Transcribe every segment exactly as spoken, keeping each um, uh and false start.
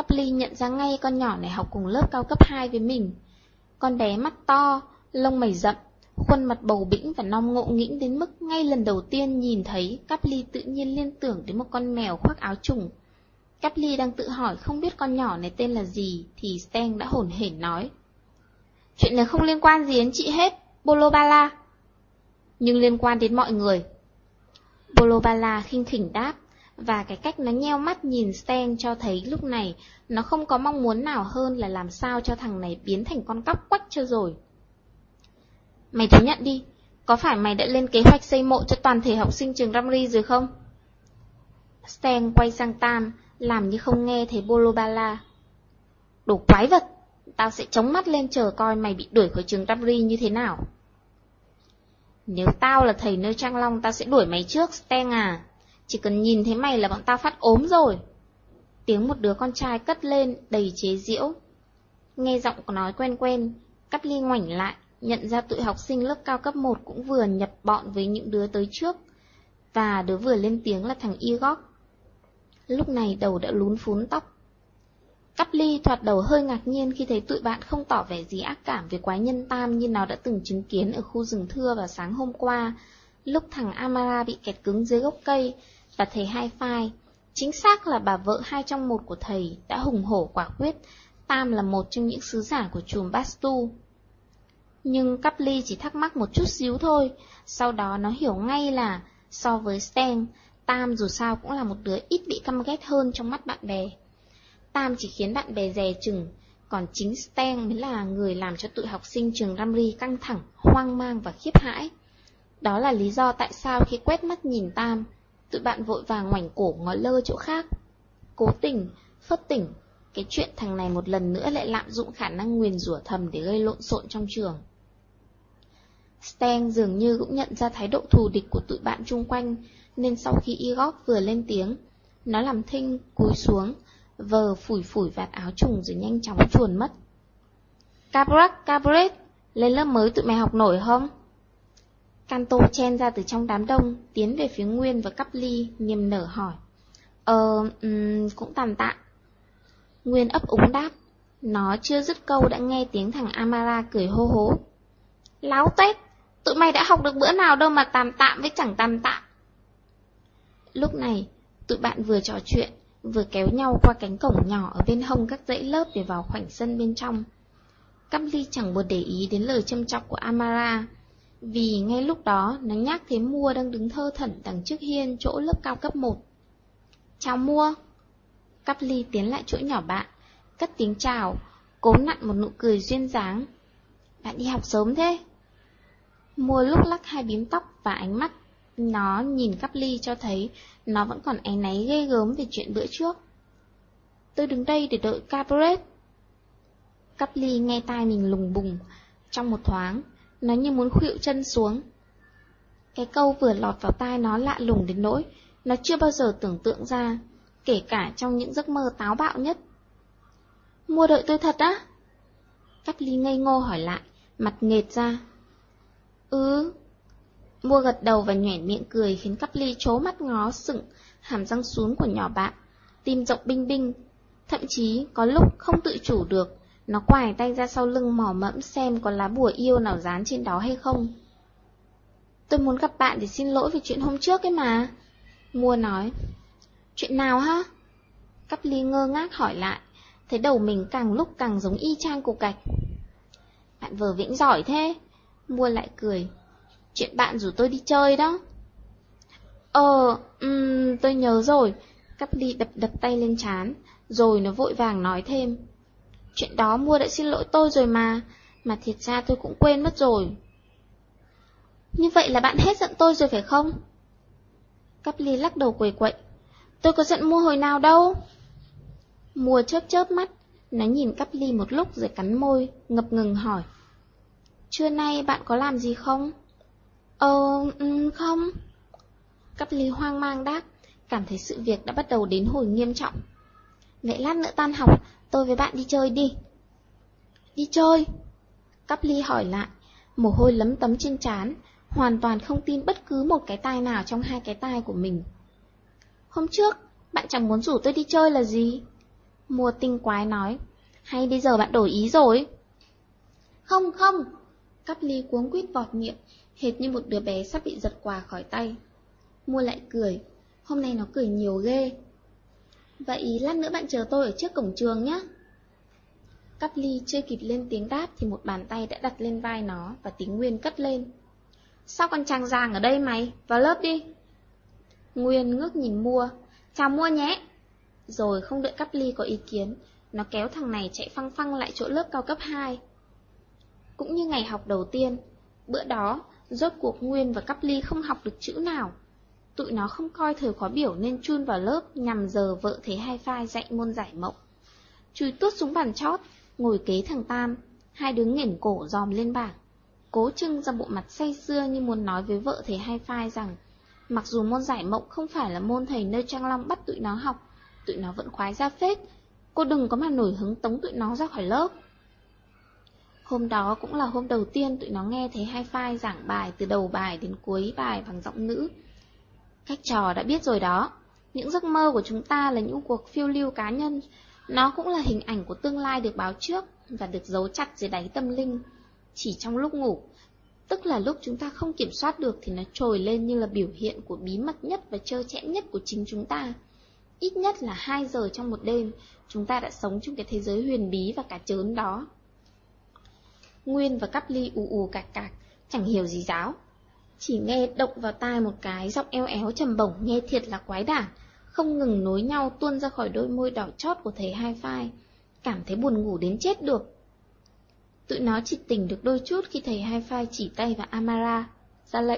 Cắp Ly nhận ra ngay con nhỏ này học cùng lớp cao cấp hai với mình. Con bé mắt to, lông mày rậm, khuôn mặt bầu bĩnh và non ngộ nghĩnh đến mức ngay lần đầu tiên nhìn thấy Cắp Ly tự nhiên liên tưởng đến một con mèo khoác áo trùng. Cắp Ly đang tự hỏi không biết con nhỏ này tên là gì thì Stan đã hổn hển nói: Chuyện này không liên quan gì đến chị hết, Bolobala. Nhưng liên quan đến mọi người. Bolobala khinh khỉnh đáp, và cái cách nó nheo mắt nhìn Stan cho thấy lúc này nó không có mong muốn nào hơn là làm sao cho thằng này biến thành con cóc quách cho rồi. Mày thú nhận đi, có phải mày đã lên kế hoạch xây mộ cho toàn thể học sinh trường Ramri rồi không? Stan quay sang Tam, làm như không nghe thấy Bolobala. Đồ quái vật, tao sẽ chống mắt lên chờ coi mày bị đuổi khỏi trường Ramri như thế nào. Nếu tao là thầy nơi Trang Long, tao sẽ đuổi mày trước, Stan à. Chỉ cần nhìn thấy mày là bọn tao phát ốm rồi. Tiếng một đứa con trai cất lên đầy chế giễu. Nghe giọng của nói quen quen, Cắp Ly ngoảnh lại, nhận ra tụi học sinh lớp cao cấp một cũng vừa nhập bọn với những đứa tới trước. Và đứa vừa lên tiếng là thằng Igor. Lúc này đầu đã lún phún tóc. Cắp Ly thoạt đầu hơi ngạc nhiên khi thấy tụi bạn không tỏ vẻ gì ác cảm về quái nhân Tam như nó đã từng chứng kiến ở khu rừng thưa vào sáng hôm qua, lúc thằng Amara bị kẹt cứng dưới gốc cây, và thầy Hai Phai, chính xác là bà vợ hai trong một của thầy, đã hùng hổ quả quyết Tam là một trong những sứ giả của chùm Bastu. Nhưng Cắp Ly chỉ thắc mắc một chút xíu thôi, sau đó nó hiểu ngay là so với Stan, Tam dù sao cũng là một đứa ít bị căm ghét hơn trong mắt bạn bè. Tam chỉ khiến bạn bè dè chừng, còn chính Stan mới là người làm cho tụi học sinh trường Ramri căng thẳng, hoang mang và khiếp hãi. Đó là lý do tại sao khi quét mắt nhìn Tam, tụi bạn vội vàng ngoảnh cổ ngó lơ chỗ khác. Cố tình, phớt tỉnh, cái chuyện thằng này một lần nữa lại lạm dụng khả năng nguyền rủa thầm để gây lộn xộn trong trường. Stan dường như cũng nhận ra thái độ thù địch của tụi bạn chung quanh, nên sau khi Igor vừa lên tiếng, nó làm thinh, cúi xuống, vờ phủi phủi vạt áo trùng rồi nhanh chóng chuồn mất. Cabrak, Cabret, lên lớp mới tụi mày học nổi không? Canto chen ra từ trong đám đông, tiến về phía Nguyên và Cắp Ly, niềm nở hỏi. Ờ, um, cũng tạm tạm. Nguyên ấp úng đáp. Nó chưa dứt câu đã nghe tiếng thằng Amara cười hô hố. Láo tét, tụi mày đã học được bữa nào đâu mà tạm tạm với chẳng tạm tạm. Lúc này, tụi bạn vừa trò chuyện, vừa kéo nhau qua cánh cổng nhỏ ở bên hông các dãy lớp để vào khoảnh sân bên trong. Cắp Ly chẳng buồn để ý đến lời châm chọc của Amara, vì ngay lúc đó nó nhắc thấy Mua đang đứng thơ thẩn đằng trước hiên chỗ lớp cao cấp một. Chào Mua. Cắp Ly tiến lại chỗ nhỏ bạn, cất tiếng chào, cố nặn một nụ cười duyên dáng. Bạn đi học sớm thế? Mua lúc lắc hai bím tóc và ánh mắt nó nhìn Cắp Ly cho thấy nó vẫn còn áy náy ghê gớm về chuyện bữa trước. Tôi đứng đây để đợi Cabret. Cắp Ly nghe tai mình lùng bùng. Trong một thoáng, nó như muốn khuỵu chân xuống. Cái câu vừa lọt vào tai nó lạ lùng đến nỗi nó chưa bao giờ tưởng tượng ra, kể cả trong những giấc mơ táo bạo nhất. Mua đợi tôi thật á? Cắp Ly ngây ngô hỏi lại, mặt nghệt ra. Ừ. Mua gật đầu và nhoẻn miệng cười khiến Cắp Ly trố mắt ngó sững hàm răng sún của nhỏ bạn, tim rộng binh binh. Thậm chí có lúc không tự chủ được, nó quài tay ra sau lưng mò mẫm xem có lá bùa yêu nào dán trên đó hay không. Tôi muốn gặp bạn để xin lỗi về chuyện hôm trước ấy mà. Mua nói. Chuyện nào hả? Cắp Ly ngơ ngác hỏi lại, thấy đầu mình càng lúc càng giống y chang cục gạch. Bạn vờ vĩnh giỏi thế. Mua lại cười. Chuyện bạn rủ tôi đi chơi đó. Ờ, um, tôi nhớ rồi. Cắp Ly đập đập tay lên trán, rồi nó vội vàng nói thêm. Chuyện đó Mua đã xin lỗi tôi rồi mà, mà thiệt ra tôi cũng quên mất rồi. Như vậy là bạn hết giận tôi rồi phải không? Cắp Ly lắc đầu quầy quậy. Tôi có giận Mua hồi nào đâu. Mua chớp chớp mắt, nó nhìn Cắp Ly một lúc rồi cắn môi, ngập ngừng hỏi. Trưa nay bạn có làm gì không? Ờ, um, không. Cắp Ly hoang mang đáp, cảm thấy sự việc đã bắt đầu đến hồi nghiêm trọng. Vậy lát nữa tan học, tôi với bạn đi chơi đi. Đi chơi? Cắp Ly hỏi lại, mồ hôi lấm tấm trên trán, hoàn toàn không tin bất cứ một cái tai nào trong hai cái tai của mình. Hôm trước, bạn chẳng muốn rủ tôi đi chơi là gì? Mua tinh quái nói, hay bây giờ bạn đổi ý rồi? Không không, Cắp Ly cuống quýt vọt miệng, hệt như một đứa bé sắp bị giật quà khỏi tay. Mua lại cười, hôm nay nó cười nhiều ghê. Vậy lát nữa bạn chờ tôi ở trước cổng trường nhé. Cắp Ly chưa kịp lên tiếng đáp thì một bàn tay đã đặt lên vai nó và tiếng Nguyên cất lên. Sao con Trang Giang ở đây mày? Vào lớp đi. Nguyên ngước nhìn Mua, chào Mua nhé. Rồi không đợi Cắp Ly có ý kiến, nó kéo thằng này chạy phăng phăng lại chỗ lớp cao cấp hai. Cũng như ngày học đầu tiên, bữa đó, rốt cuộc Nguyên và Cắp Ly không học được chữ nào. Tụi nó không coi thời khóa biểu nên chun vào lớp nhằm giờ vợ Thế Hai Phai dạy môn giải mộng. Chui tuốt xuống bàn chót, ngồi kế thằng Tam, hai đứa nghển cổ dòm lên bảng, cố trưng ra bộ mặt say sưa như muốn nói với vợ Thế Hai Phai rằng mặc dù môn giải mộng không phải là môn thầy nơi Trang Long bắt tụi nó học, tụi nó vẫn khoái ra phết, cô đừng có mà nổi hứng tống tụi nó ra khỏi lớp. Hôm đó cũng là hôm đầu tiên tụi nó nghe Thế Hai Phai giảng bài từ đầu bài đến cuối bài bằng giọng nữ. Cách trò đã biết rồi đó, những giấc mơ của chúng ta là những cuộc phiêu lưu cá nhân, nó cũng là hình ảnh của tương lai được báo trước và được giấu chặt dưới đáy tâm linh. Chỉ trong lúc ngủ, tức là lúc chúng ta không kiểm soát được thì nó trồi lên như là biểu hiện của bí mật nhất và trơ trẽn nhất của chính chúng ta. Ít nhất là hai giờ trong một đêm, chúng ta đã sống trong cái thế giới huyền bí và cả chớn đó. Nguyên và Cắp Ly ù ù cạc cạc, chẳng hiểu gì giáo. Chỉ nghe động vào tai một cái giọng eo éo trầm bổng nghe thiệt là quái đản, không ngừng nối nhau tuôn ra khỏi đôi môi đỏ chót của thầy Hai Phai, cảm thấy buồn ngủ đến chết được. Tụi nó chỉ tỉnh được đôi chút khi thầy Hai Phai chỉ tay vào Amara, ra lệnh.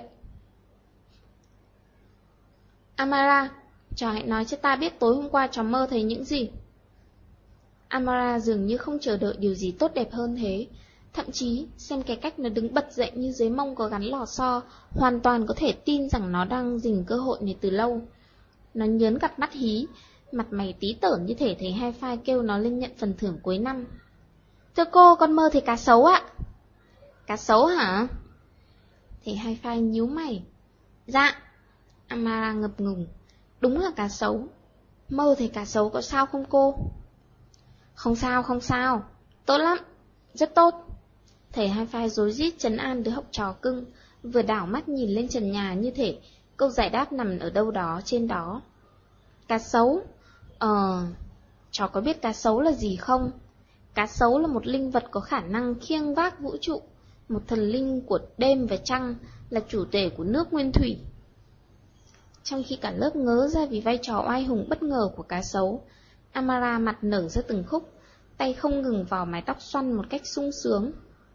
Amara, trò hãy nói cho ta biết tối hôm qua trò mơ thấy những gì. Amara dường như không chờ đợi điều gì tốt đẹp hơn thế. Thậm chí, xem cái cách nó đứng bật dậy như dưới mông có gắn lò xo, hoàn toàn có thể tin rằng nó đang dình cơ hội này từ lâu. Nó nhớn cặp mắt hí, mặt mày tí tởn như thể thầy Hai Phai kêu nó lên nhận phần thưởng cuối năm. Thưa cô, con mơ thấy cá sấu ạ. Cá sấu hả? Thầy Hai Phai nhíu mày. Dạ. Amara ngập ngừng. Đúng là cá sấu. Mơ thấy cá sấu có sao không cô? Không sao, không sao. Tốt lắm. Rất tốt. Thầy Hai Phai rối rít trấn an đứa học trò cưng, vừa đảo mắt nhìn lên trần nhà như thể câu giải đáp nằm ở đâu đó trên đó. Cá sấu? Ờ... Cháu có biết cá sấu là gì không? Cá sấu là một linh vật có khả năng khiêng vác vũ trụ, một thần linh của đêm và trăng, là chủ tể của nước nguyên thủy. Trong khi cả lớp ngớ ra vì vai trò oai hùng bất ngờ của cá sấu, Amara mặt nở ra từng khúc, tay không ngừng vào mái tóc xoăn một cách sung sướng.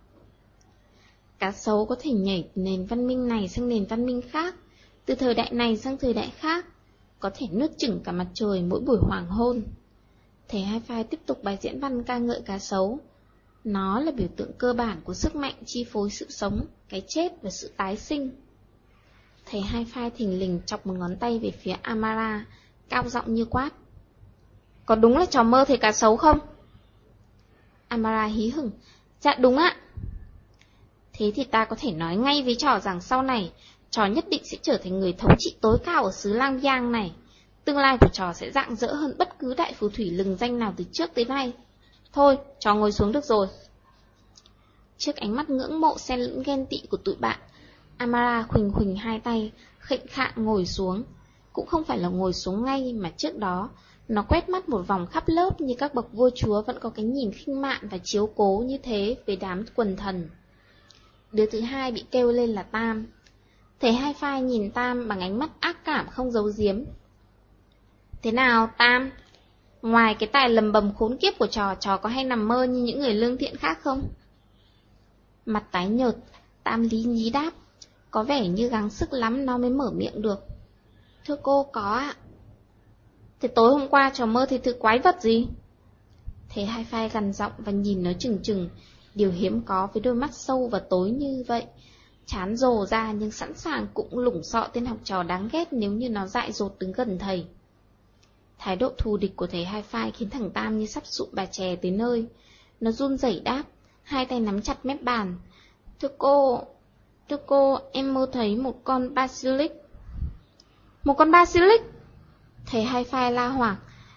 Cá sấu có thể nhảy từ nền văn minh này sang nền văn minh khác, từ thời đại này sang thời đại khác, có thể nuốt chửng cả mặt trời mỗi buổi hoàng hôn. Thầy Hai Phai tiếp tục bài diễn văn ca ngợi cá sấu. Nó là biểu tượng cơ bản của sức mạnh chi phối sự sống, cái chết và sự tái sinh. Thầy Hai Phai thình lình chọc một ngón tay về phía Amara, cao giọng như quát. Có đúng là trò mơ thấy cá sấu không? Amara hí hửng. Dạ đúng ạ. Thế thì ta có thể nói ngay với trò rằng sau này, trò nhất định sẽ trở thành người thống trị tối cao ở xứ Lang Giang này. Tương lai của trò sẽ rạng rỡ hơn bất cứ đại phù thủy lừng danh nào từ trước tới nay. Thôi, trò ngồi xuống được rồi. Trước ánh mắt ngưỡng mộ xen lẫn ghen tị của tụi bạn, Amara khuỳnh khuỳnh hai tay, khệnh khạng ngồi xuống. Cũng không phải là ngồi xuống ngay mà trước đó, nó quét mắt một vòng khắp lớp như các bậc vua chúa vẫn có cái nhìn khinh mạn và chiếu cố như thế với đám quần thần. Đứa thứ hai bị kêu lên là Tam. Thầy Hai Phai nhìn Tam bằng ánh mắt ác cảm không giấu giếm. Thế nào, Tam? Ngoài cái tài lầm bầm khốn kiếp của trò, trò có hay nằm mơ như những người lương thiện khác không? Mặt tái nhợt, Tam lý nhí đáp. Có vẻ như gắng sức lắm nó mới mở miệng được. Thưa cô, có ạ. Thế tối hôm qua trò mơ thấy thứ quái vật gì? Thầy Hai Phai gằn giọng và nhìn nó chừng chừng, điều hiếm có với đôi mắt sâu và tối như vậy. Chán rồ ra nhưng sẵn sàng cũng lủng sọ tên học trò đáng ghét nếu như nó dại dột đứng gần thầy. Thái độ thù địch của thầy Hai Phai khiến thằng Tam như sắp sụp bà chè tới nơi. Nó run rẩy đáp, hai tay nắm chặt mép bàn. Thưa cô, thưa cô, em mơ thấy một con basilisk. Một con basilisk? Thầy Hai Phai la hoảng.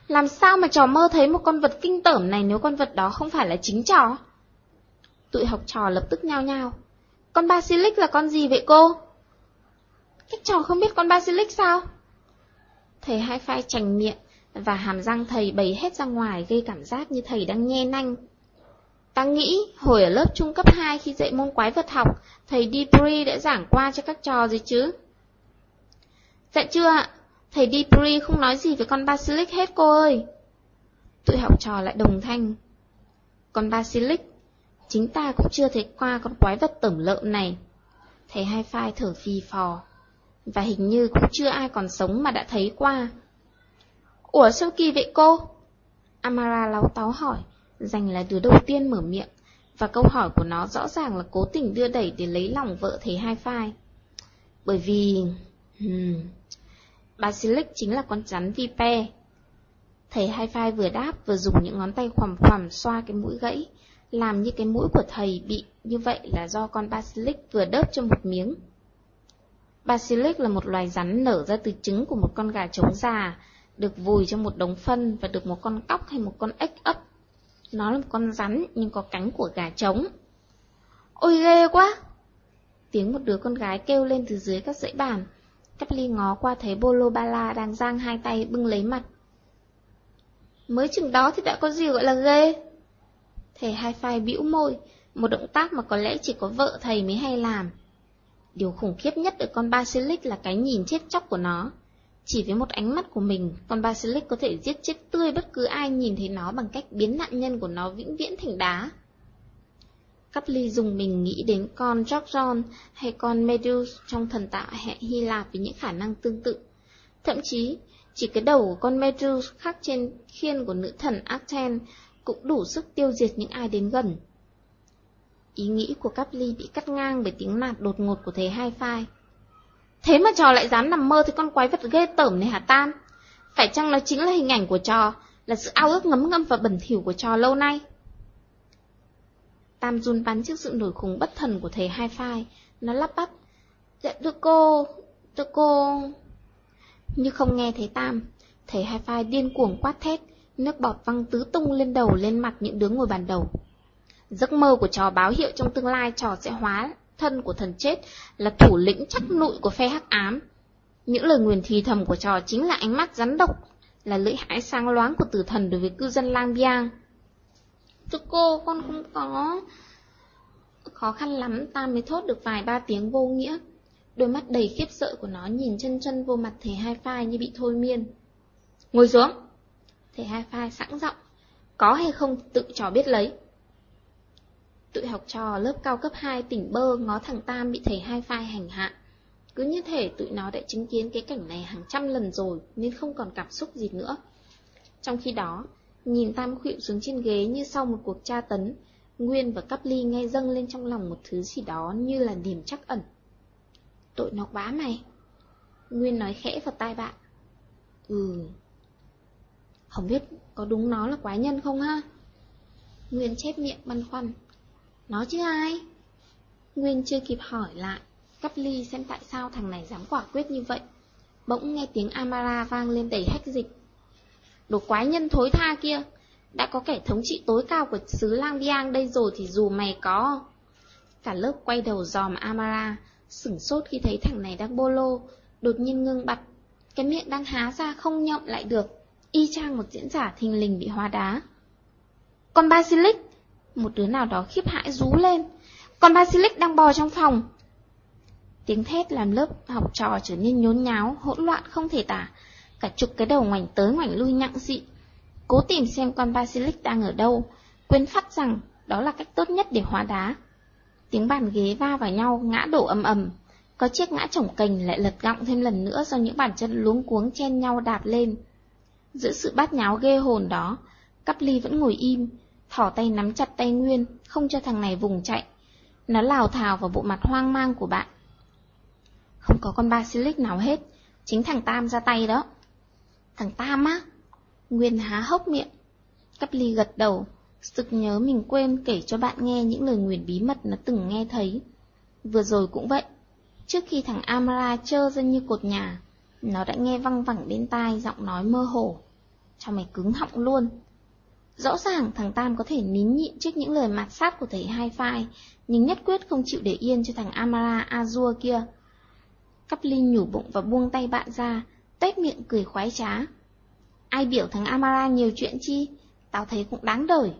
Làm sao mà trò mơ thấy một con vật kinh tởm này nếu con vật đó không phải là chính trò? Tụi học trò lập tức nhao nhao. Con basilisk là con gì vậy cô? Các trò không biết con basilisk sao? Thầy hai phai chành miệng và hàm răng thầy bày hết ra ngoài, gây cảm giác như thầy đang nhe nanh. Ta nghĩ hồi ở lớp trung cấp hai khi dạy môn quái vật học, thầy Debris đã giảng qua cho các trò rồi chứ? Dạ chưa ạ, thầy Debris không nói gì về con basilisk hết cô ơi. Tụi học trò lại đồng thanh. Con basilisk, chính ta cũng chưa thấy qua con quái vật tởm lợm này. Thầy hai phai thở phì phò. Và hình như cũng chưa ai còn sống mà đã thấy qua. Ủa sao kỳ vậy cô? Amara láu táu hỏi, Giành là đứa đầu tiên mở miệng, và câu hỏi của nó rõ ràng là cố tình đưa đẩy để lấy lòng vợ thầy hai phai. Bởi vì... Hmm, basilisk chính là con rắn vipe. Thầy hai phai vừa đáp vừa dùng những ngón tay khoằm khoằm xoa cái mũi gãy, làm như cái mũi của thầy bị như vậy là do con basilisk vừa đớp cho một miếng. Basilisk là một loài rắn nở ra từ trứng của một con gà trống già, được vùi trong một đống phân và được một con cóc hay một con ếch ấp. Nó là một con rắn nhưng có cánh của gà trống. Ôi ghê quá! Tiếng một đứa con gái kêu lên từ dưới các dãy bàn. Cắp ly ngó qua thấy Bolobala đang giang hai tay bưng lấy mặt. Mới chừng đó thì đã có gì gọi là ghê? Thầy hai phai bĩu môi, một động tác mà có lẽ chỉ có vợ thầy mới hay làm. Điều khủng khiếp nhất ở con basilisk là cái nhìn chết chóc của nó. Chỉ với một ánh mắt của mình, con basilisk có thể giết chết tươi bất cứ ai nhìn thấy nó bằng cách biến nạn nhân của nó vĩnh viễn thành đá. Cắp ly dùng mình nghĩ đến con Gorgon hay con Medusa trong thần tạo hệ Hy Lạp với những khả năng tương tự. Thậm chí, chỉ cái đầu của con Medusa khắc trên khiên của nữ thần Athena cũng đủ sức tiêu diệt những ai đến gần. Ý nghĩ của Cắp ly bị cắt ngang bởi tiếng nạt đột ngột của thầy hai phai. Thế mà trò lại dám nằm mơ thấy con quái vật ghê tởm này hả Tam? Phải chăng nó chính là hình ảnh của trò, là sự ao ước ngấm ngâm và bẩn thỉu của trò lâu nay? Tam run bắn trước sự nổi khùng bất thần của thầy hai phai. Nó lắp bắp. Dạ thưa cô, thưa cô... Như không nghe thấy Tam, thầy hai phai điên cuồng quát thét, nước bọt văng tứ tung lên đầu lên mặt những đứa ngồi bàn đầu. Giấc mơ của trò báo hiệu trong tương lai trò sẽ hóa thân của thần chết, là thủ lĩnh chắc nụi của phe hắc ám. Những lời nguyền thì thầm của trò chính là ánh mắt rắn độc, là lưỡi hái sáng loáng của tử thần đối với cư dân Lang Biang. Thưa cô, con không có... Khó khăn lắm Tam mới thốt được vài ba tiếng vô nghĩa. Đôi mắt đầy khiếp sợ của nó nhìn chân chân vô mặt thầy hai phai như bị thôi miên. Ngồi xuống! Thầy hai phai sẵn giọng. Có hay không tự trò biết lấy. Tụi học trò lớp cao cấp hai tỉnh bơ ngó thằng Tam bị thầy hai phai hành hạ. Cứ như thể tụi nó đã chứng kiến cái cảnh này hàng trăm lần rồi nên không còn cảm xúc gì nữa. Trong khi đó, nhìn Tam khuỵu xuống trên ghế như sau một cuộc tra tấn, Nguyên và Cắp ly nghe dâng lên trong lòng một thứ gì đó như là niềm trắc ẩn. Tội nó quá mày. Nguyên nói khẽ vào tai bạn. Ừ. Không biết có đúng nó là quái nhân không ha? Nguyên chép miệng băn khoăn. Nó chứ ai? Nguyên chưa kịp hỏi lại Cắp ly xem tại sao thằng này dám quả quyết như vậy. Bỗng nghe tiếng Amara vang lên đầy hách dịch. Đồ quái nhân thối tha kia, đã có kẻ thống trị tối cao của xứ Lang Biang đây rồi thì dù mày có... Cả lớp quay đầu dòm Amara, sửng sốt khi thấy thằng này đang bolo, đột nhiên ngưng bặt. Cái miệng đang há ra không nhậm lại được, y chang một diễn giả thình lình bị hóa đá. Con basilisk! Một đứa nào đó khiếp hãi rú lên. Con basilisk đang bò trong phòng. Tiếng thét làm lớp học trò trở nên nhốn nháo, hỗn loạn không thể tả. Cả chục cái đầu ngoảnh tới ngoảnh lui nhặng dị, cố tìm xem con basilisk đang ở đâu, quên phát rằng đó là cách tốt nhất để hóa đá. Tiếng bàn ghế va vào nhau ngã đổ ầm ầm. Có chiếc ngã chổng cành lại lật gọng thêm lần nữa do những bàn chân luống cuống chen nhau đạp lên. Giữa sự bát nháo ghê hồn đó, Cắp ly vẫn ngồi im, thỏ tay nắm chặt tay Nguyên, không cho thằng này vùng chạy. Nó lào thào vào bộ mặt hoang mang của bạn. Không có con basilisk nào hết, chính thằng Tam ra tay đó. Thằng Tam á? Nguyên há hốc miệng. Cắp ly gật đầu, sực nhớ mình quên kể cho bạn nghe những lời nguyền bí mật nó từng nghe thấy. Vừa rồi cũng vậy, trước khi thằng Amara trơ ra như cột nhà, nó đã nghe văng vẳng bên tai giọng nói mơ hồ. cho mày cứng họng luôn. Rõ ràng thằng Tam có thể nín nhịn trước những lời mạt sát của thầy Hi-Fi, nhưng nhất quyết không chịu để yên cho thằng Amara Azure kia. Cắp ly nhủ bụng và buông tay bạn ra, tuét miệng cười khoái trá. Ai biểu thằng Amara nhiều chuyện chi, tao thấy cũng đáng đời.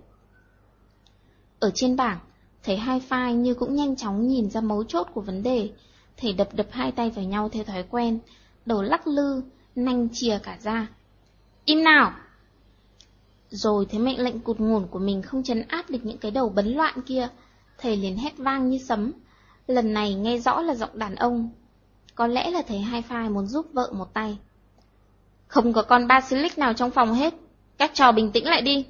Ở trên bảng, thầy Hi-Fi như cũng nhanh chóng nhìn ra mấu chốt của vấn đề. Thầy đập đập hai tay vào nhau theo thói quen, đầu lắc lư, nanh chìa cả ra. Im nào! Rồi thấy mệnh lệnh cụt ngủn của mình không trấn áp được những cái đầu bấn loạn kia, thầy liền hét vang như sấm. Lần này nghe rõ là giọng đàn ông. Có lẽ là thầy Hi-Fi muốn giúp vợ một tay. Không có con basilisk nào trong phòng hết, các trò bình tĩnh lại đi.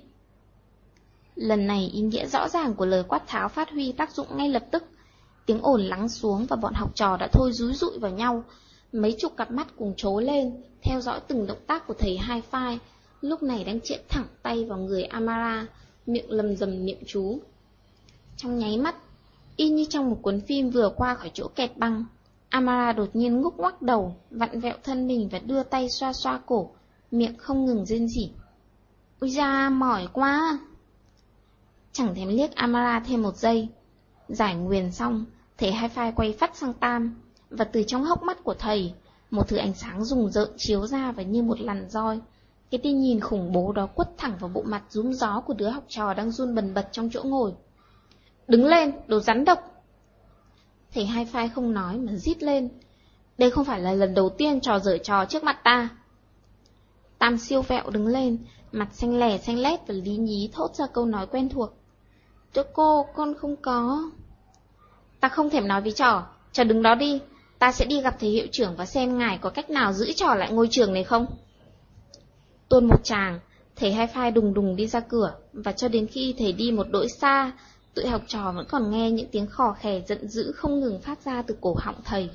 Lần này ý nghĩa rõ ràng của lời quát tháo phát huy tác dụng ngay lập tức. Tiếng ồn lắng xuống và bọn học trò đã thôi rúi rụi vào nhau. Mấy chục cặp mắt cùng trố lên, theo dõi từng động tác của thầy Hi-Fi, lúc này đang chĩa thẳng tay vào người Amara, miệng lầm rầm niệm chú. Trong nháy mắt, y như trong một cuốn phim vừa qua khỏi chỗ kẹt băng, Amara đột nhiên ngúc ngoắc đầu, vặn vẹo thân mình và đưa tay xoa xoa cổ, miệng không ngừng rên rỉ. Ôi da, mỏi quá! Chẳng thèm liếc Amara thêm một giây. Giải nguyền xong, thầy Hi-Fi quay phắt sang Tam, và từ trong hốc mắt của thầy, một thứ ánh sáng rùng rợn chiếu ra và như một làn roi. Cái tia nhìn khủng bố đó quất thẳng vào bộ mặt rúm gió của đứa học trò đang run bần bật trong chỗ ngồi. Đứng lên, đồ rắn độc! Thầy Hi-Fi không nói mà rít lên. Đây không phải là lần đầu tiên trò giở trò trước mặt ta. Tam siêu vẹo đứng lên, mặt xanh lè xanh lét và lý nhí thốt ra câu nói quen thuộc. Thưa cô, con không có. Ta không thèm nói với trò, trò đứng đó đi, ta sẽ đi gặp thầy hiệu trưởng và xem ngài có cách nào giữ trò lại ngôi trường này không. Tuôn một tràng, thầy Hi-Fi đùng đùng đi ra cửa, và cho đến khi thầy đi một đỗi xa, tụi học trò vẫn còn nghe những tiếng khò khè giận dữ không ngừng phát ra từ cổ họng thầy.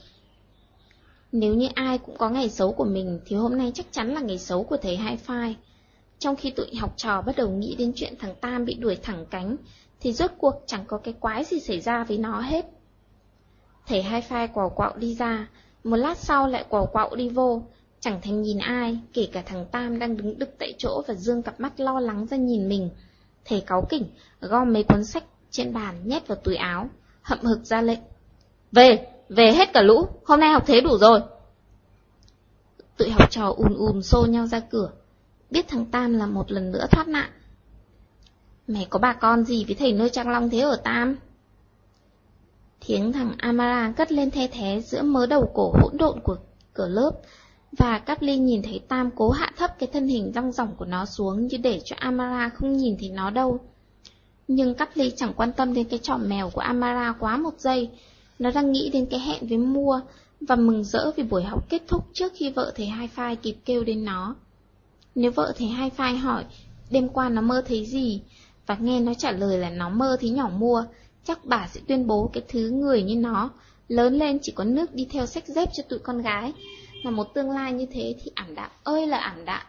Nếu như ai cũng có ngày xấu của mình thì hôm nay chắc chắn là ngày xấu của thầy Hi-Fi. Trong khi tụi học trò bắt đầu nghĩ đến chuyện thằng Tam bị đuổi thẳng cánh, thì rốt cuộc chẳng có cái quái gì xảy ra với nó hết. Thầy Hi-Fi quàu quạo đi ra, một lát sau lại quàu quạo đi vô, chẳng thèm nhìn ai, kể cả thằng Tam đang đứng đực tại chỗ và dương cặp mắt lo lắng ra nhìn mình. Thầy cáu kỉnh, gom mấy cuốn sách trên bàn nhét vào túi áo, hậm hực ra lệnh. Về, về hết cả lũ, hôm nay học thế đủ rồi. Tụi học trò ùn ùn xô nhau ra cửa, biết thằng Tam là một lần nữa thoát nạn. Mày có bà con gì với thầy nuôi Trang Long thế ở Tam? Tiếng thằng Amara cất lên the thé giữa mớ đầu cổ hỗn độn của cửa lớp, và Cáp Ly nhìn thấy Tam cố hạ thấp cái thân hình rong ròng của nó xuống như để cho Amara không nhìn thấy nó đâu. Nhưng Cáp Ly chẳng quan tâm đến cái trò mèo của Amara quá một giây. Nó đang nghĩ đến cái hẹn với Mua và mừng rỡ vì buổi học kết thúc trước khi vợ thầy Hi-Fi kịp kêu đến nó. Nếu vợ thầy Hi-Fi hỏi đêm qua nó mơ thấy gì, và nghe nó trả lời là nó mơ thấy nhỏ Mua, chắc bà sẽ tuyên bố cái thứ người như nó lớn lên chỉ có nước đi theo xách dép cho tụi con gái. Mà một tương lai như thế thì ảm đạm ơi là ảm đạm.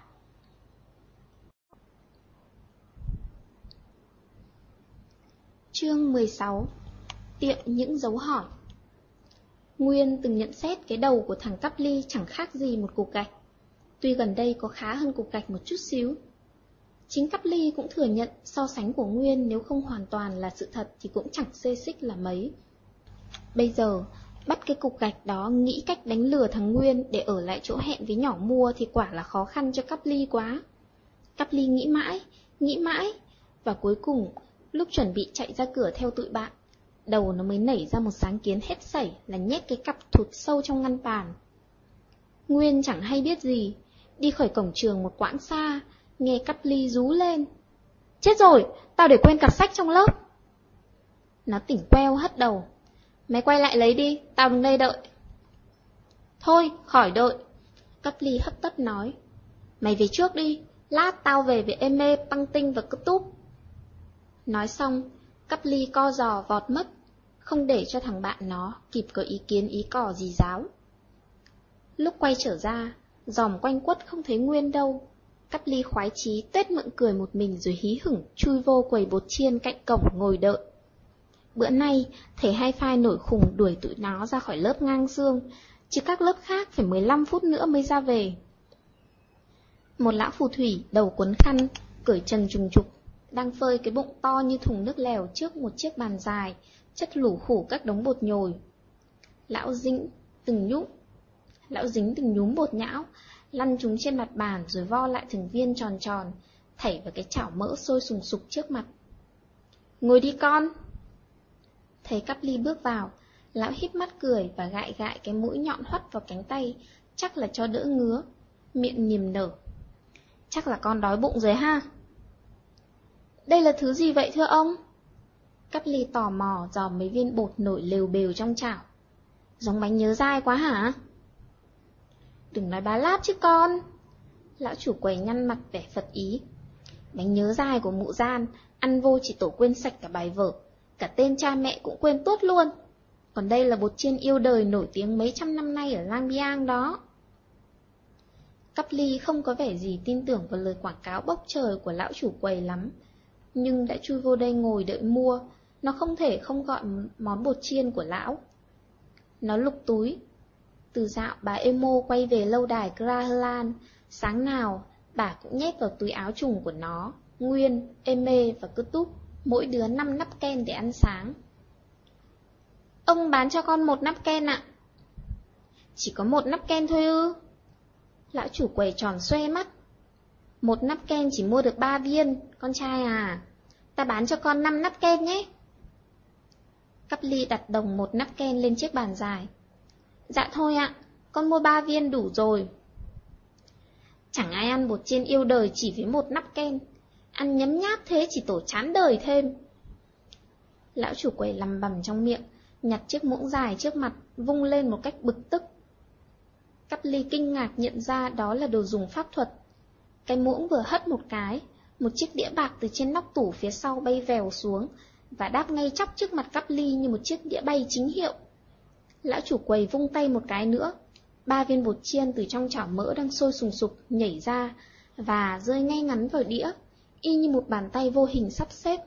Chương mười sáu. Tiệm những dấu hỏi. Nguyên từng nhận xét cái đầu của thằng Cáp Ly chẳng khác gì một cục gạch, tuy gần đây có khá hơn cục gạch một chút xíu. Chính Cáp Ly cũng thừa nhận so sánh của Nguyên nếu không hoàn toàn là sự thật thì cũng chẳng xê xích là mấy. Bây giờ, bắt cái cục gạch đó nghĩ cách đánh lừa thằng Nguyên để ở lại chỗ hẹn với nhỏ Mua thì quả là khó khăn cho Cáp Ly quá. Cáp Ly nghĩ mãi, nghĩ mãi, và cuối cùng, lúc chuẩn bị chạy ra cửa theo tụi bạn, đầu nó mới nảy ra một sáng kiến hết sảy là nhét cái cặp thụt sâu trong ngăn bàn. Nguyên chẳng hay biết gì, đi khỏi cổng trường một quãng xa, nghe Cáp Ly rú lên. Chết rồi, tao để quên cặp sách trong lớp. Nó tỉnh queo hất đầu. Mày quay lại lấy đi, tao đứng đây đợi. Thôi, khỏi đợi. Cáp Ly hấp tấp nói. Mày về trước đi, lát tao về với Eme, Băng Tinh và Cất Túp. Nói xong, Cáp Ly co giò vọt mất, không để cho thằng bạn nó kịp có ý kiến ý cò gì giáo. Lúc quay trở ra, dòm quanh quất không thấy Nguyên đâu. Cáp Ly khoái chí tuét miệng cười một mình rồi hí hửng chui vô quầy bột chiên cạnh cổng ngồi đợi. Bữa nay, thầy Hi-Fi nổi khùng đuổi tụi nó ra khỏi lớp ngang xương, chứ các lớp khác phải mười lăm phút nữa mới ra về. Một lão phù thủy đầu cuốn khăn, cởi trần trùng trục, đang phơi cái bụng to như thùng nước lèo trước một chiếc bàn dài, chất lủ khủ các đống bột nhồi. Lão dính từng nhúc, lão dính từng nhúm bột nhão, lăn chúng trên mặt bàn rồi vo lại từng viên tròn tròn, thảy vào cái chảo mỡ sôi sùng sục trước mặt. Ngồi đi con. Thấy Cắp Ly bước vào, lão híp mắt cười và gại gại cái mũi nhọn hoắt vào cánh tay, chắc là cho đỡ ngứa, miệng niềm nở. Chắc là con đói bụng rồi ha. Đây là thứ gì vậy thưa ông? Cắp Ly tò mò dò mấy viên bột nổi lều bều trong chảo. Giống bánh nhớ dai quá hả? Đừng nói bá láp chứ con. Lão chủ quầy nhăn mặt vẻ phật ý. Bánh nhớ dai của mụ Gian, ăn vô chỉ tổ quên sạch cả bài vở, cả tên cha mẹ cũng quên tốt luôn. Còn đây là bột chiên yêu đời nổi tiếng mấy trăm năm nay ở Lang Biang đó. Cắp Ly không có vẻ gì tin tưởng vào lời quảng cáo bốc trời của lão chủ quầy lắm, nhưng đã chui vô đây ngồi đợi mua, nó không thể không gọi món bột chiên của lão. Nó lục túi. Từ dạo bà Emo quay về lâu đài Grahalan, sáng nào bà cũng nhét vào túi áo trùng của nó, Nguyên, Eme và Cứ Túp, mỗi đứa năm nắp ken để ăn sáng. Ông bán cho con một nắp ken ạ. Chỉ có một nắp ken thôi ư? Lão chủ quầy tròn xoe mắt. Một nắp ken chỉ mua được ba viên, con trai à. Ta bán cho con năm nắp ken nhé. Cắp Ly đặt đồng một nắp ken lên chiếc bàn dài. Dạ thôi ạ, con mua ba viên đủ rồi. Chẳng ai ăn bột chiên yêu đời chỉ với một nắp ken. Ăn nhấm nháp thế chỉ tổ chán đời thêm. Lão chủ quầy lầm bầm trong miệng, nhặt chiếc muỗng dài trước mặt, vung lên một cách bực tức. Cắp Ly kinh ngạc nhận ra đó là đồ dùng pháp thuật. Cái muỗng vừa hất một cái, một chiếc đĩa bạc từ trên nóc tủ phía sau bay vèo xuống và đáp ngay chóc trước mặt Cắp Ly như một chiếc đĩa bay chính hiệu. Lão chủ quầy vung tay một cái nữa, ba viên bột chiên từ trong chảo mỡ đang sôi sùng sục nhảy ra và rơi ngay ngắn vào đĩa, y như một bàn tay vô hình sắp xếp.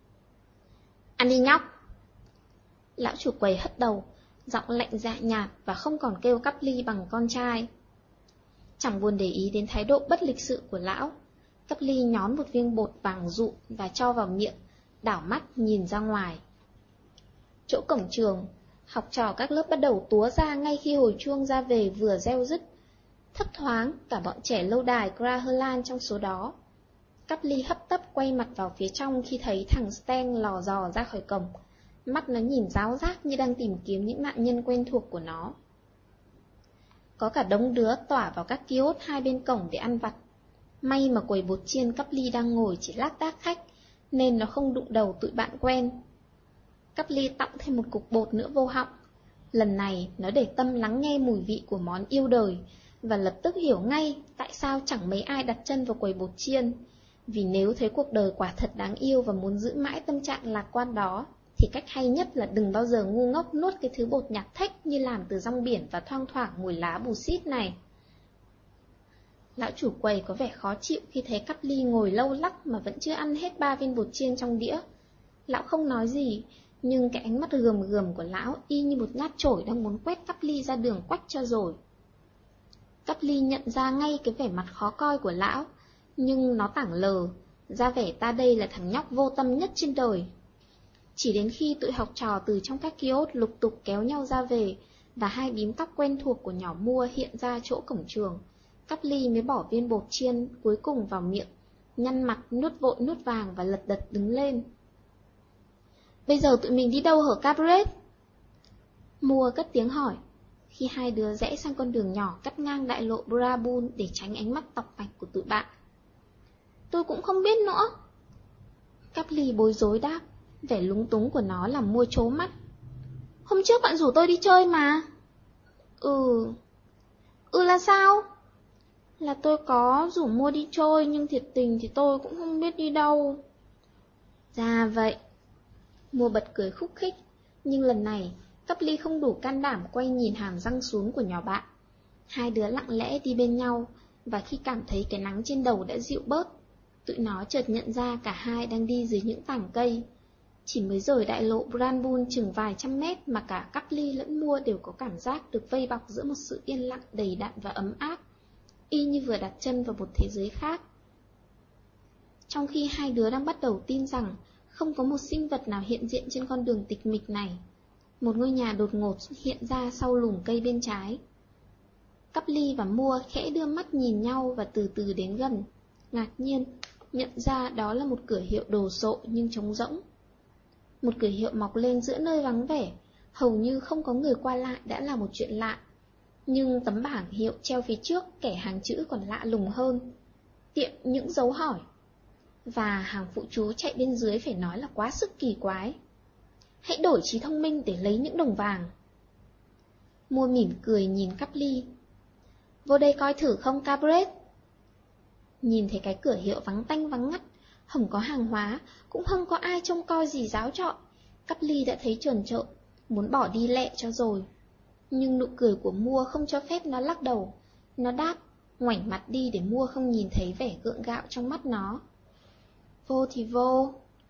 Ăn đi nhóc. Lão chủ quầy hất đầu, giọng lạnh dạ nhạt và không còn kêu Cắp Ly bằng con trai. Chẳng buồn để ý đến thái độ bất lịch sự của lão, Cắp Ly nhón một viên bột vàng dụ và cho vào miệng, đảo mắt nhìn ra ngoài. Chỗ cổng trường, học trò các lớp bắt đầu túa ra ngay khi hồi chuông ra về vừa reo dứt. Thấp thoáng cả bọn trẻ lâu đài Grahalan trong số đó. Cắp Ly hấp tấp quay mặt vào phía trong khi thấy thằng Steng lò dò ra khỏi cổng. Mắt nó nhìn ráo rác như đang tìm kiếm những nạn nhân quen thuộc của nó. Có cả đống đứa tỏa vào các kiosk hai bên cổng để ăn vặt. May mà quầy bột chiên Cắp Ly đang ngồi chỉ lác đác khách, nên nó không đụng đầu tụi bạn quen. Cắp Ly tọng thêm một cục bột nữa vô họng. Lần này nó để tâm lắng nghe mùi vị của món yêu đời, và lập tức hiểu ngay tại sao chẳng mấy ai đặt chân vào quầy bột chiên. Vì nếu thấy cuộc đời quả thật đáng yêu và muốn giữ mãi tâm trạng lạc quan đó, thì cách hay nhất là đừng bao giờ ngu ngốc nuốt cái thứ bột nhạt thách như làm từ rong biển và thoang thoảng mùi lá bù xít này. Lão chủ quầy có vẻ khó chịu khi thấy Cắp Ly ngồi lâu lắc mà vẫn chưa ăn hết ba viên bột chiên trong đĩa. Lão không nói gì, nhưng cái ánh mắt gườm gườm của lão y như một nhát chổi đang muốn quét Cắp Ly ra đường quách cho rồi. Cắp Ly nhận ra ngay cái vẻ mặt khó coi của lão, nhưng nó tảng lờ, ra vẻ ta đây là thằng nhóc vô tâm nhất trên đời. Chỉ đến khi tụi học trò từ trong các kiosk lục tục kéo nhau ra về, và hai bím tóc quen thuộc của nhỏ Mua hiện ra chỗ cổng trường, Cắp Ly mới bỏ viên bột chiên cuối cùng vào miệng, nhăn mặt nuốt vội nuốt vàng và lật đật đứng lên. Bây giờ tụi mình đi đâu hở Cabaret? Mua cất tiếng hỏi, khi hai đứa rẽ sang con đường nhỏ cắt ngang đại lộ Brabun để tránh ánh mắt tọc mạch của tụi bạn. Tôi cũng không biết nữa. Cắp Ly bối rối đáp, vẻ lúng túng của nó làm Mua trố mắt. Hôm trước bạn rủ tôi đi chơi mà. Ừ... Ừ là sao? Là tôi có rủ Mua đi chơi, nhưng thiệt tình thì tôi cũng không biết đi đâu. Ra vậy. Mua bật cười khúc khích, nhưng lần này Cắp Ly không đủ can đảm quay nhìn hàm răng xuống của nhỏ bạn. Hai đứa lặng lẽ đi bên nhau, và khi cảm thấy cái nắng trên đầu đã dịu bớt, tụi nó chợt nhận ra cả hai đang đi dưới những tảng cây. Chỉ mới rời đại lộ Brabun chừng vài trăm mét mà cả Cắp Ly lẫn Mua đều có cảm giác được vây bọc giữa một sự yên lặng đầy đặn và ấm áp. y như vừa đặt chân vào một thế giới khác. Trong khi hai đứa đang bắt đầu tin rằng không có một sinh vật nào hiện diện trên con đường tịch mịch này, một ngôi nhà đột ngột hiện ra sau lùm cây bên trái. Cắp Ly và Mua khẽ đưa mắt nhìn nhau và từ từ đến gần, ngạc nhiên nhận ra đó là một cửa hiệu đồ sộ nhưng trống rỗng. Một cửa hiệu mọc lên giữa nơi vắng vẻ, hầu như không có người qua lại đã là một chuyện lạ. Nhưng tấm bảng hiệu treo phía trước kẻ hàng chữ còn lạ lùng hơn: tiệm những dấu hỏi. Và hàng phụ chú chạy bên dưới phải nói là quá sức kỳ quái: hãy đổi trí thông minh để lấy những đồng vàng. Mua mỉm cười nhìn Cắp Ly: vô đây coi thử không Cabret? Nhìn thấy cái cửa hiệu vắng tanh vắng ngắt, không có hàng hóa, cũng không có ai trông coi gì giáo trọi, Cắp Ly đã thấy trờn trợn, muốn bỏ đi lẹ cho rồi. Nhưng nụ cười của Mua không cho phép nó lắc đầu. Nó đáp, ngoảnh mặt đi để Mua không nhìn thấy vẻ gượng gạo trong mắt nó. Vô thì vô.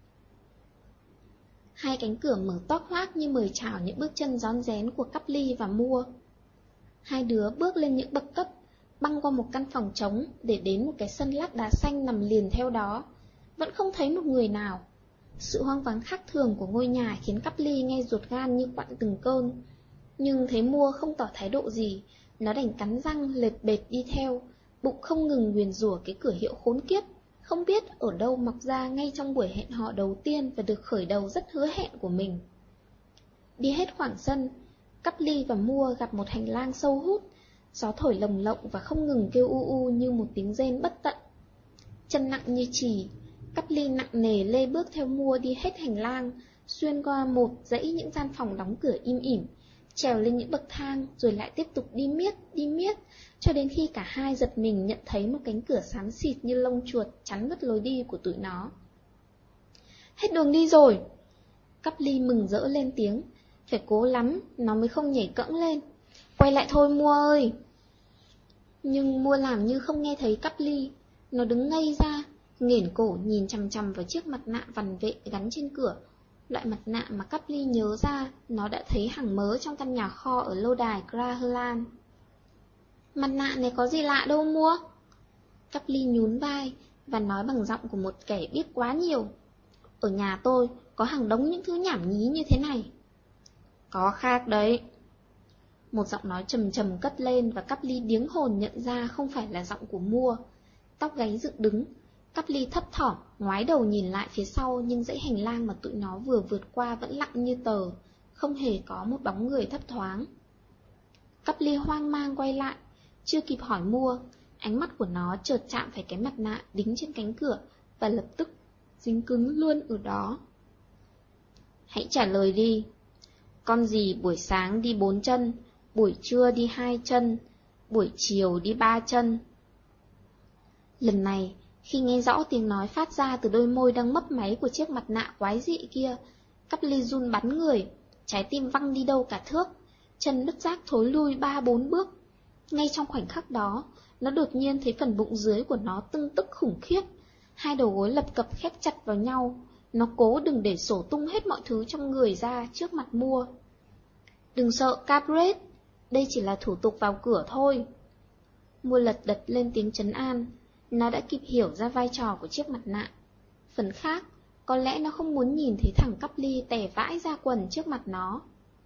Hai cánh cửa mở toác hoác như mời chào những bước chân rón rén của Cắp Ly và Mua. Hai đứa bước lên những bậc cấp, băng qua một căn phòng trống để đến một cái sân lát đá xanh nằm liền theo đó. Vẫn không thấy một người nào. Sự hoang vắng khác thường của ngôi nhà khiến Cắp Ly nghe ruột gan như quặn từng cơn. Nhưng thấy Mua không tỏ thái độ gì, nó đành cắn răng lệt bệt đi theo, bụng không ngừng nguyền rủa cái cửa hiệu khốn kiếp, không biết ở đâu mọc ra ngay trong buổi hẹn hò đầu tiên và được khởi đầu rất hứa hẹn của mình. Đi hết khoảng sân, Cắp Ly và Mua gặp một hành lang sâu hút, gió thổi lồng lộng và không ngừng kêu u u như một tiếng rên bất tận. Chân nặng như chì, Cắp Ly nặng nề lê bước theo Mua đi hết hành lang, xuyên qua một dãy những gian phòng đóng cửa im ỉm, trèo lên những bậc thang rồi lại tiếp tục đi miết, đi miết, cho đến khi cả hai giật mình nhận thấy một cánh cửa xám xịt như lông chuột chắn mất lối đi của tụi nó. Hết đường đi rồi! Cắp Ly mừng rỡ lên tiếng, phải cố lắm nó mới không nhảy cẫng lên. Quay lại thôi Mua ơi! Nhưng Mua làm như không nghe thấy Cắp Ly. Nó đứng ngây ra, nghển cổ nhìn chằm chằm vào chiếc mặt nạ vằn vệ gắn trên cửa, loại mặt nạ mà Cắp Ly nhớ ra nó đã thấy hàng mớ trong căn nhà kho ở lâu đài Graherlan. Mặt nạ này có gì lạ đâu Mua. Cắp Ly nhún vai và nói bằng giọng của một kẻ biết quá nhiều. Ở nhà tôi có hàng đống những thứ nhảm nhí như thế này. Có khác đấy. Một giọng nói trầm trầm cất lên và Cắp Ly điếng hồn nhận ra không phải là giọng của Mua. Tóc gáy dựng đứng, Cắp Ly thấp thỏm, ngoái đầu nhìn lại phía sau nhưng dãy hành lang mà tụi nó vừa vượt qua vẫn lặng như tờ, không hề có một bóng người thấp thoáng. Cắp Ly hoang mang quay lại, chưa kịp hỏi Mua, ánh mắt của nó chợt chạm phải cái mặt nạ đính trên cánh cửa và lập tức dính cứng luôn ở đó. Hãy trả lời đi. Con gì buổi sáng đi bốn chân, buổi trưa đi hai chân, buổi chiều đi ba chân? Lần này, khi nghe rõ tiếng nói phát ra từ đôi môi đang mấp máy của chiếc mặt nạ quái dị kia, Cắp Ly run bắn người, trái tim văng đi đâu cả thước, chân bất giác thối lui ba bốn bước. Ngay trong khoảnh khắc đó, nó đột nhiên thấy phần bụng dưới của nó tưng tức khủng khiếp, hai đầu gối lập cập khép chặt vào nhau. Nó cố đừng để sổ tung hết mọi thứ trong người ra trước mặt Mua. Đừng sợ Cabret, đây chỉ là thủ tục vào cửa thôi. Mua lật đật lên tiếng trấn an. Nó đã kịp hiểu ra vai trò của chiếc mặt nạ. Phần khác, có lẽ nó không muốn nhìn thấy thằng Cắp Ly tè vãi ra quần trước mặt nó.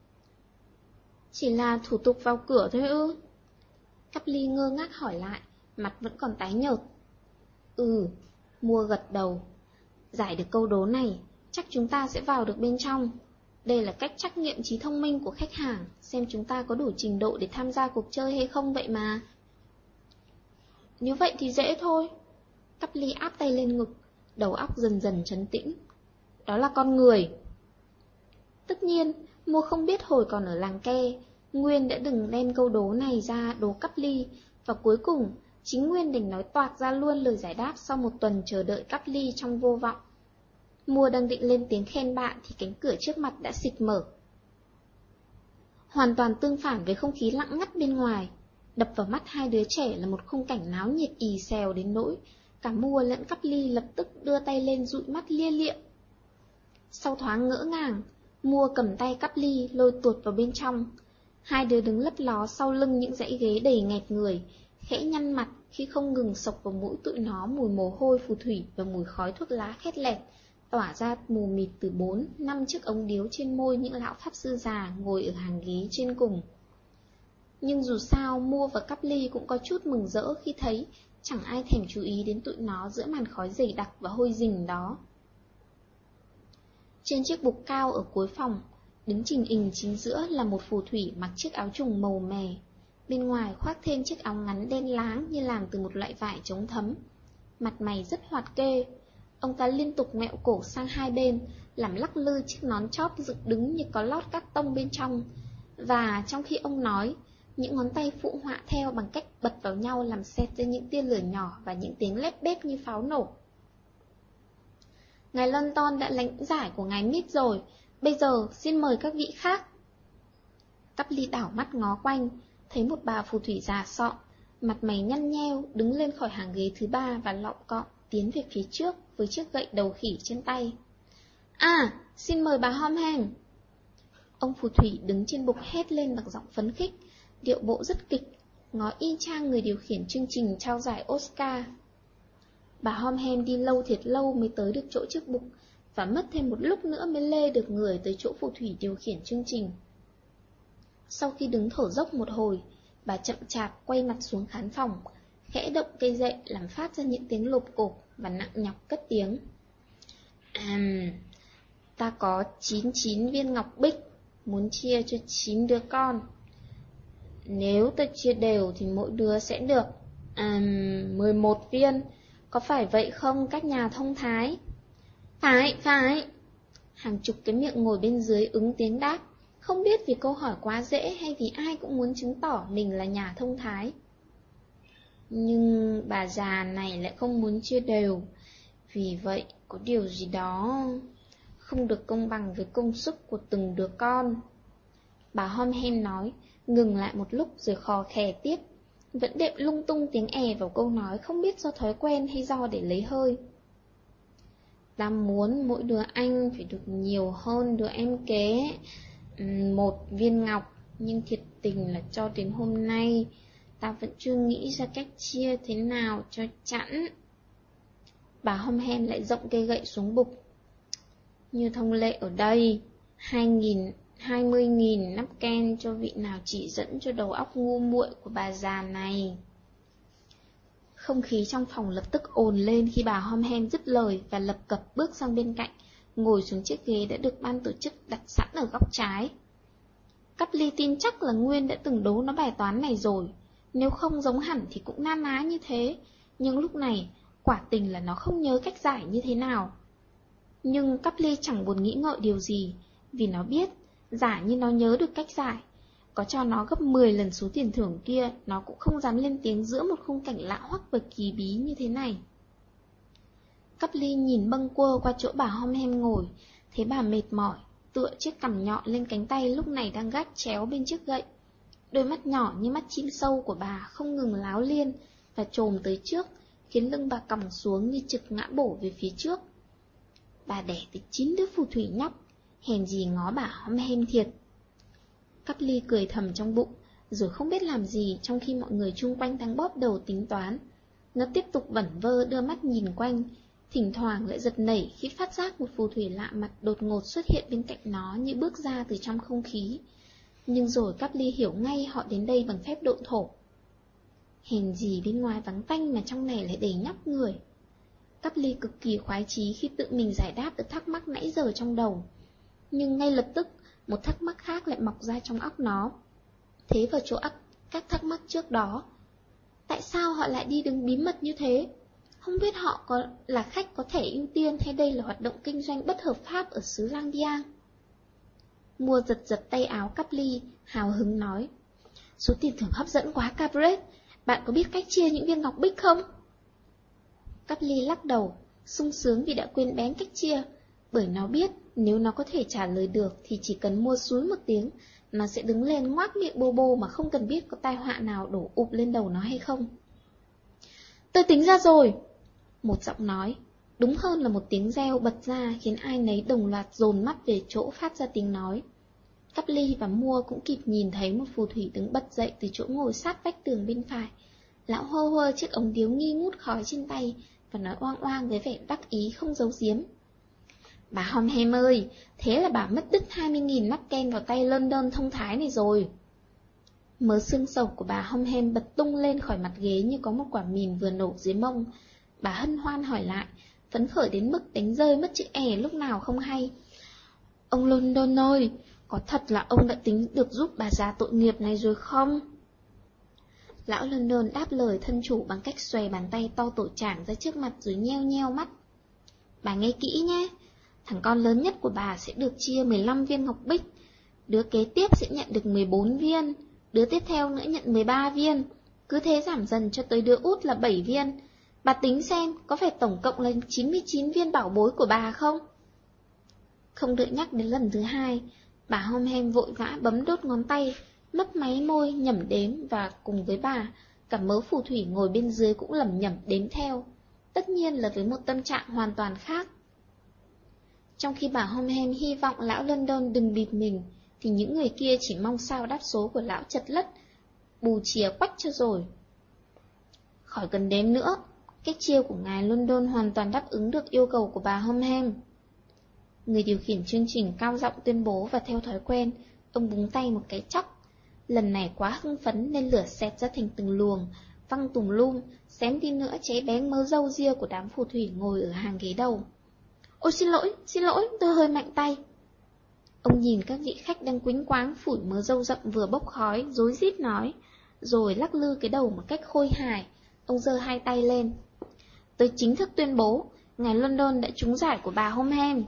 Chỉ là thủ tục vào cửa thôi ư? Cắp Ly ngơ ngác hỏi lại, mặt vẫn còn tái nhợt. Ừ, Mua gật đầu. Giải được câu đố này, chắc chúng ta sẽ vào được bên trong. Đây là cách trắc nghiệm trí thông minh của khách hàng, xem chúng ta có đủ trình độ để tham gia cuộc chơi hay không vậy mà. Nếu vậy thì dễ thôi. Cắp Ly áp tay lên ngực, đầu óc dần dần trấn tĩnh. Đó là con người. Tất nhiên, Mua không biết hồi còn ở làng Ke, Nguyên đã đừng đem câu đố này ra đố Cắp Ly, và cuối cùng, chính Nguyên đành nói toạc ra luôn lời giải đáp sau một tuần chờ đợi Cắp Ly trong vô vọng. Mua đang định lên tiếng khen bạn thì cánh cửa trước mặt đã xịt mở. Hoàn toàn tương phản với không khí lặng ngắt bên ngoài, đập vào mắt hai đứa trẻ là một khung cảnh náo nhiệt ì xèo đến nỗi cả Mua lẫn Cắp Ly lập tức đưa tay lên dụi mắt lia lịa. Sau thoáng ngỡ ngàng, Mua cầm tay Cắp Ly lôi tuột vào bên trong. Hai đứa đứng lấp ló sau lưng những dãy ghế đầy nghẹt người, khẽ nhăn mặt khi không ngừng xộc vào mũi tụi nó mùi mồ hôi phù thủy và mùi khói thuốc lá khét lẹt, tỏa ra mù mịt từ bốn, năm chiếc ống điếu trên môi những lão pháp sư già ngồi ở hàng ghế trên cùng. Nhưng dù sao, Mua và Cắp Ly cũng có chút mừng rỡ khi thấy chẳng ai thèm chú ý đến tụi nó giữa màn khói dày đặc và hôi rình đó. Trên chiếc bục cao ở cuối phòng, đứng chình ình chính giữa là một phù thủy mặc chiếc áo trùng màu mè, bên ngoài khoác thêm chiếc áo ngắn đen láng như làm từ một loại vải chống thấm. Mặt mày rất hoạt kê, ông ta liên tục ngẹo cổ sang hai bên, làm lắc lư chiếc nón chóp dựng đứng như có lót các tông bên trong, và trong khi ông nói, những ngón tay phụ họa theo bằng cách bật vào nhau làm xẹt ra những tia lửa nhỏ và những tiếng lép bép như pháo nổ. Ngài London đã lãnh giải của ngài Mít rồi, bây giờ xin mời các vị khác. Cắp Ly đảo mắt ngó quanh, thấy một bà phù thủy già sọ, mặt mày nhăn nheo, đứng lên khỏi hàng ghế thứ ba và lọng cọng tiến về phía trước với chiếc gậy đầu khỉ trên tay. À, xin mời bà Homham. Ông phù thủy đứng trên bục hét lên bằng giọng phấn khích, điệu bộ rất kịch, ngó y chang người điều khiển chương trình trao giải Oscar. Bà Homham đi lâu thiệt lâu mới tới được chỗ trước bục, và mất thêm một lúc nữa mới lê được người tới chỗ phù thủy điều khiển chương trình. Sau khi đứng thở dốc một hồi, bà chậm chạp quay mặt xuống khán phòng, khẽ động cây gậy làm phát ra những tiếng lộp cộp và nặng nhọc cất tiếng. À, ta có chín mươi chín viên ngọc bích, muốn chia cho chín đứa con. Nếu ta chia đều thì mỗi đứa sẽ được à, mười một viên, có phải vậy không các nhà thông thái? Phải, phải. Hàng chục cái miệng ngồi bên dưới ứng tiếng đáp, không biết vì câu hỏi quá dễ hay vì ai cũng muốn chứng tỏ mình là nhà thông thái. Nhưng bà già này lại không muốn chia đều, vì vậy có điều gì đó không được công bằng với công sức của từng đứa con. Bà Homham nói, ngừng lại một lúc rồi khò khè tiếp, vẫn đệm lung tung tiếng è vào câu nói không biết do thói quen hay do để lấy hơi. Ta muốn mỗi đứa anh phải được nhiều hơn đứa em kế một viên ngọc, nhưng thiệt tình là cho đến hôm nay ta vẫn chưa nghĩ ra cách chia thế nào cho chẵn. Bà Homham lại rộng cây gậy xuống bục. Như thông lệ ở đây, hai mươi nghìn napken cho vị nào chỉ dẫn cho đầu óc ngu muội của bà già này. Không khí trong phòng lập tức ồn lên khi bà Homham dứt lời và lập cập bước sang bên cạnh, ngồi xuống chiếc ghế đã được ban tổ chức đặt sẵn ở góc trái. Cắp Ly tin chắc là Nguyên đã từng đố nó bài toán này rồi, nếu không giống hẳn thì cũng na ná như thế, nhưng lúc này quả tình là nó không nhớ cách giải như thế nào. Nhưng Cắp Ly chẳng buồn nghĩ ngợi điều gì, vì nó biết, giả như nó nhớ được cách giải, có cho nó gấp mười lần số tiền thưởng kia, nó cũng không dám lên tiếng giữa một khung cảnh lạ hoắc và kỳ bí như thế này. Cắp Ly nhìn bâng quơ qua chỗ bà Homham ngồi, thấy bà mệt mỏi, tựa chiếc cằm nhọn lên cánh tay lúc này đang gác chéo bên chiếc gậy. Đôi mắt nhỏ như mắt chim sâu của bà không ngừng láo liên và chồm tới trước, khiến lưng bà còng xuống như trực ngã bổ về phía trước. Bà đẻ tới chín đứa phù thủy nhóc, hèn gì ngó bà Homham thiệt. Cắp Ly cười thầm trong bụng, rồi không biết làm gì trong khi mọi người chung quanh đang bóp đầu tính toán. Nó tiếp tục vẩn vơ đưa mắt nhìn quanh, thỉnh thoảng lại giật nảy khi phát giác một phù thủy lạ mặt đột ngột xuất hiện bên cạnh nó như bước ra từ trong không khí. Nhưng rồi Cắp Ly hiểu ngay họ đến đây bằng phép độn thổ. Hèn gì bên ngoài vắng tanh mà trong này lại đầy nhóc người. Cắp Ly cực kỳ khoái chí khi tự mình giải đáp được thắc mắc nãy giờ trong đầu. Nhưng ngay lập tức, một thắc mắc khác lại mọc ra trong óc nó. Thế vào chỗ ắt các thắc mắc trước đó. Tại sao họ lại đi đứng bí mật như thế? Không biết họ có là khách có thẻ ưu tiên hay đây là hoạt động kinh doanh bất hợp pháp ở xứ Lang Biang? Mua giật giật tay áo Cắp Ly, hào hứng nói. Số tiền thưởng hấp dẫn quá Cabret, bạn có biết cách chia những viên ngọc bích không? Cắp Ly lắc đầu, sung sướng vì đã quên bén cách chia, bởi nó biết nếu nó có thể trả lời được thì chỉ cần Mua xúi một tiếng, nó sẽ đứng lên ngoác miệng bô bô mà không cần biết có tai họa nào đổ ụp lên đầu nó hay không. Tôi tính ra rồi, một giọng nói, đúng hơn là một tiếng reo bật ra khiến ai nấy đồng loạt dồn mắt về chỗ phát ra tiếng nói. Cắp Ly và Mua cũng kịp nhìn thấy một phù thủy đứng bật dậy từ chỗ ngồi sát vách tường bên phải, Lão hơ hơ chiếc ống điếu nghi ngút khói trên tay và nói oang oang với vẻ đắc ý không giấu giếm. Bà Homhem ơi, thế là bà mất đứt hai mươi nghìn Nacken vào tay London thông thái này rồi. Mớ xương sầu của bà Homhem bật tung lên khỏi mặt ghế như có một quả mìn vừa nổ dưới mông. Bà hân hoan hỏi lại, phấn khởi đến mức đánh rơi mất chữ E lúc nào không hay. Ông London ơi, có thật là ông đã tính được giúp bà già tội nghiệp này rồi không? Lão London đáp lời thân chủ bằng cách xòe bàn tay to tổ trảng ra trước mặt rồi nheo nheo mắt. Bà nghe kỹ nhé, thằng con lớn nhất của bà sẽ được chia mười lăm viên ngọc bích, đứa kế tiếp sẽ nhận được mười bốn viên, đứa tiếp theo nữa nhận mười ba viên, cứ thế giảm dần cho tới đứa út là bảy viên. Bà tính xem có phải tổng cộng là chín mươi chín viên bảo bối của bà không? Không đợi nhắc đến lần thứ hai, bà Homhem vội vã bấm đốt ngón tay, mấp máy môi nhẩm đếm và cùng với bà, cả mớ phù thủy ngồi bên dưới cũng lẩm nhẩm đếm theo, tất nhiên là với một tâm trạng hoàn toàn khác. Trong khi bà Homhem hy vọng lão London đừng bịp mình, thì những người kia chỉ mong sao đáp số của lão chật lất, bù chìa quách cho rồi. Khỏi cần đếm nữa, cách chia của ngài London hoàn toàn đáp ứng được yêu cầu của bà Homhem. Người điều khiển chương trình cao giọng tuyên bố và theo thói quen, ông búng tay một cái chóc. Lần này quá hưng phấn nên lửa xẹt ra thành từng luồng, văng tùm lum, xém đi nữa cháy bén mớ râu ria của đám phù thủy ngồi ở hàng ghế đầu. Ôi xin lỗi, xin lỗi, tôi hơi mạnh tay. Ông nhìn các vị khách đang quýnh quáng phủi mớ râu rậm vừa bốc khói, rối rít nói, rồi lắc lư cái đầu một cách khôi hài. Ông giơ hai tay lên. Tôi chính thức tuyên bố, ngài London đã trúng giải của bà Homhem.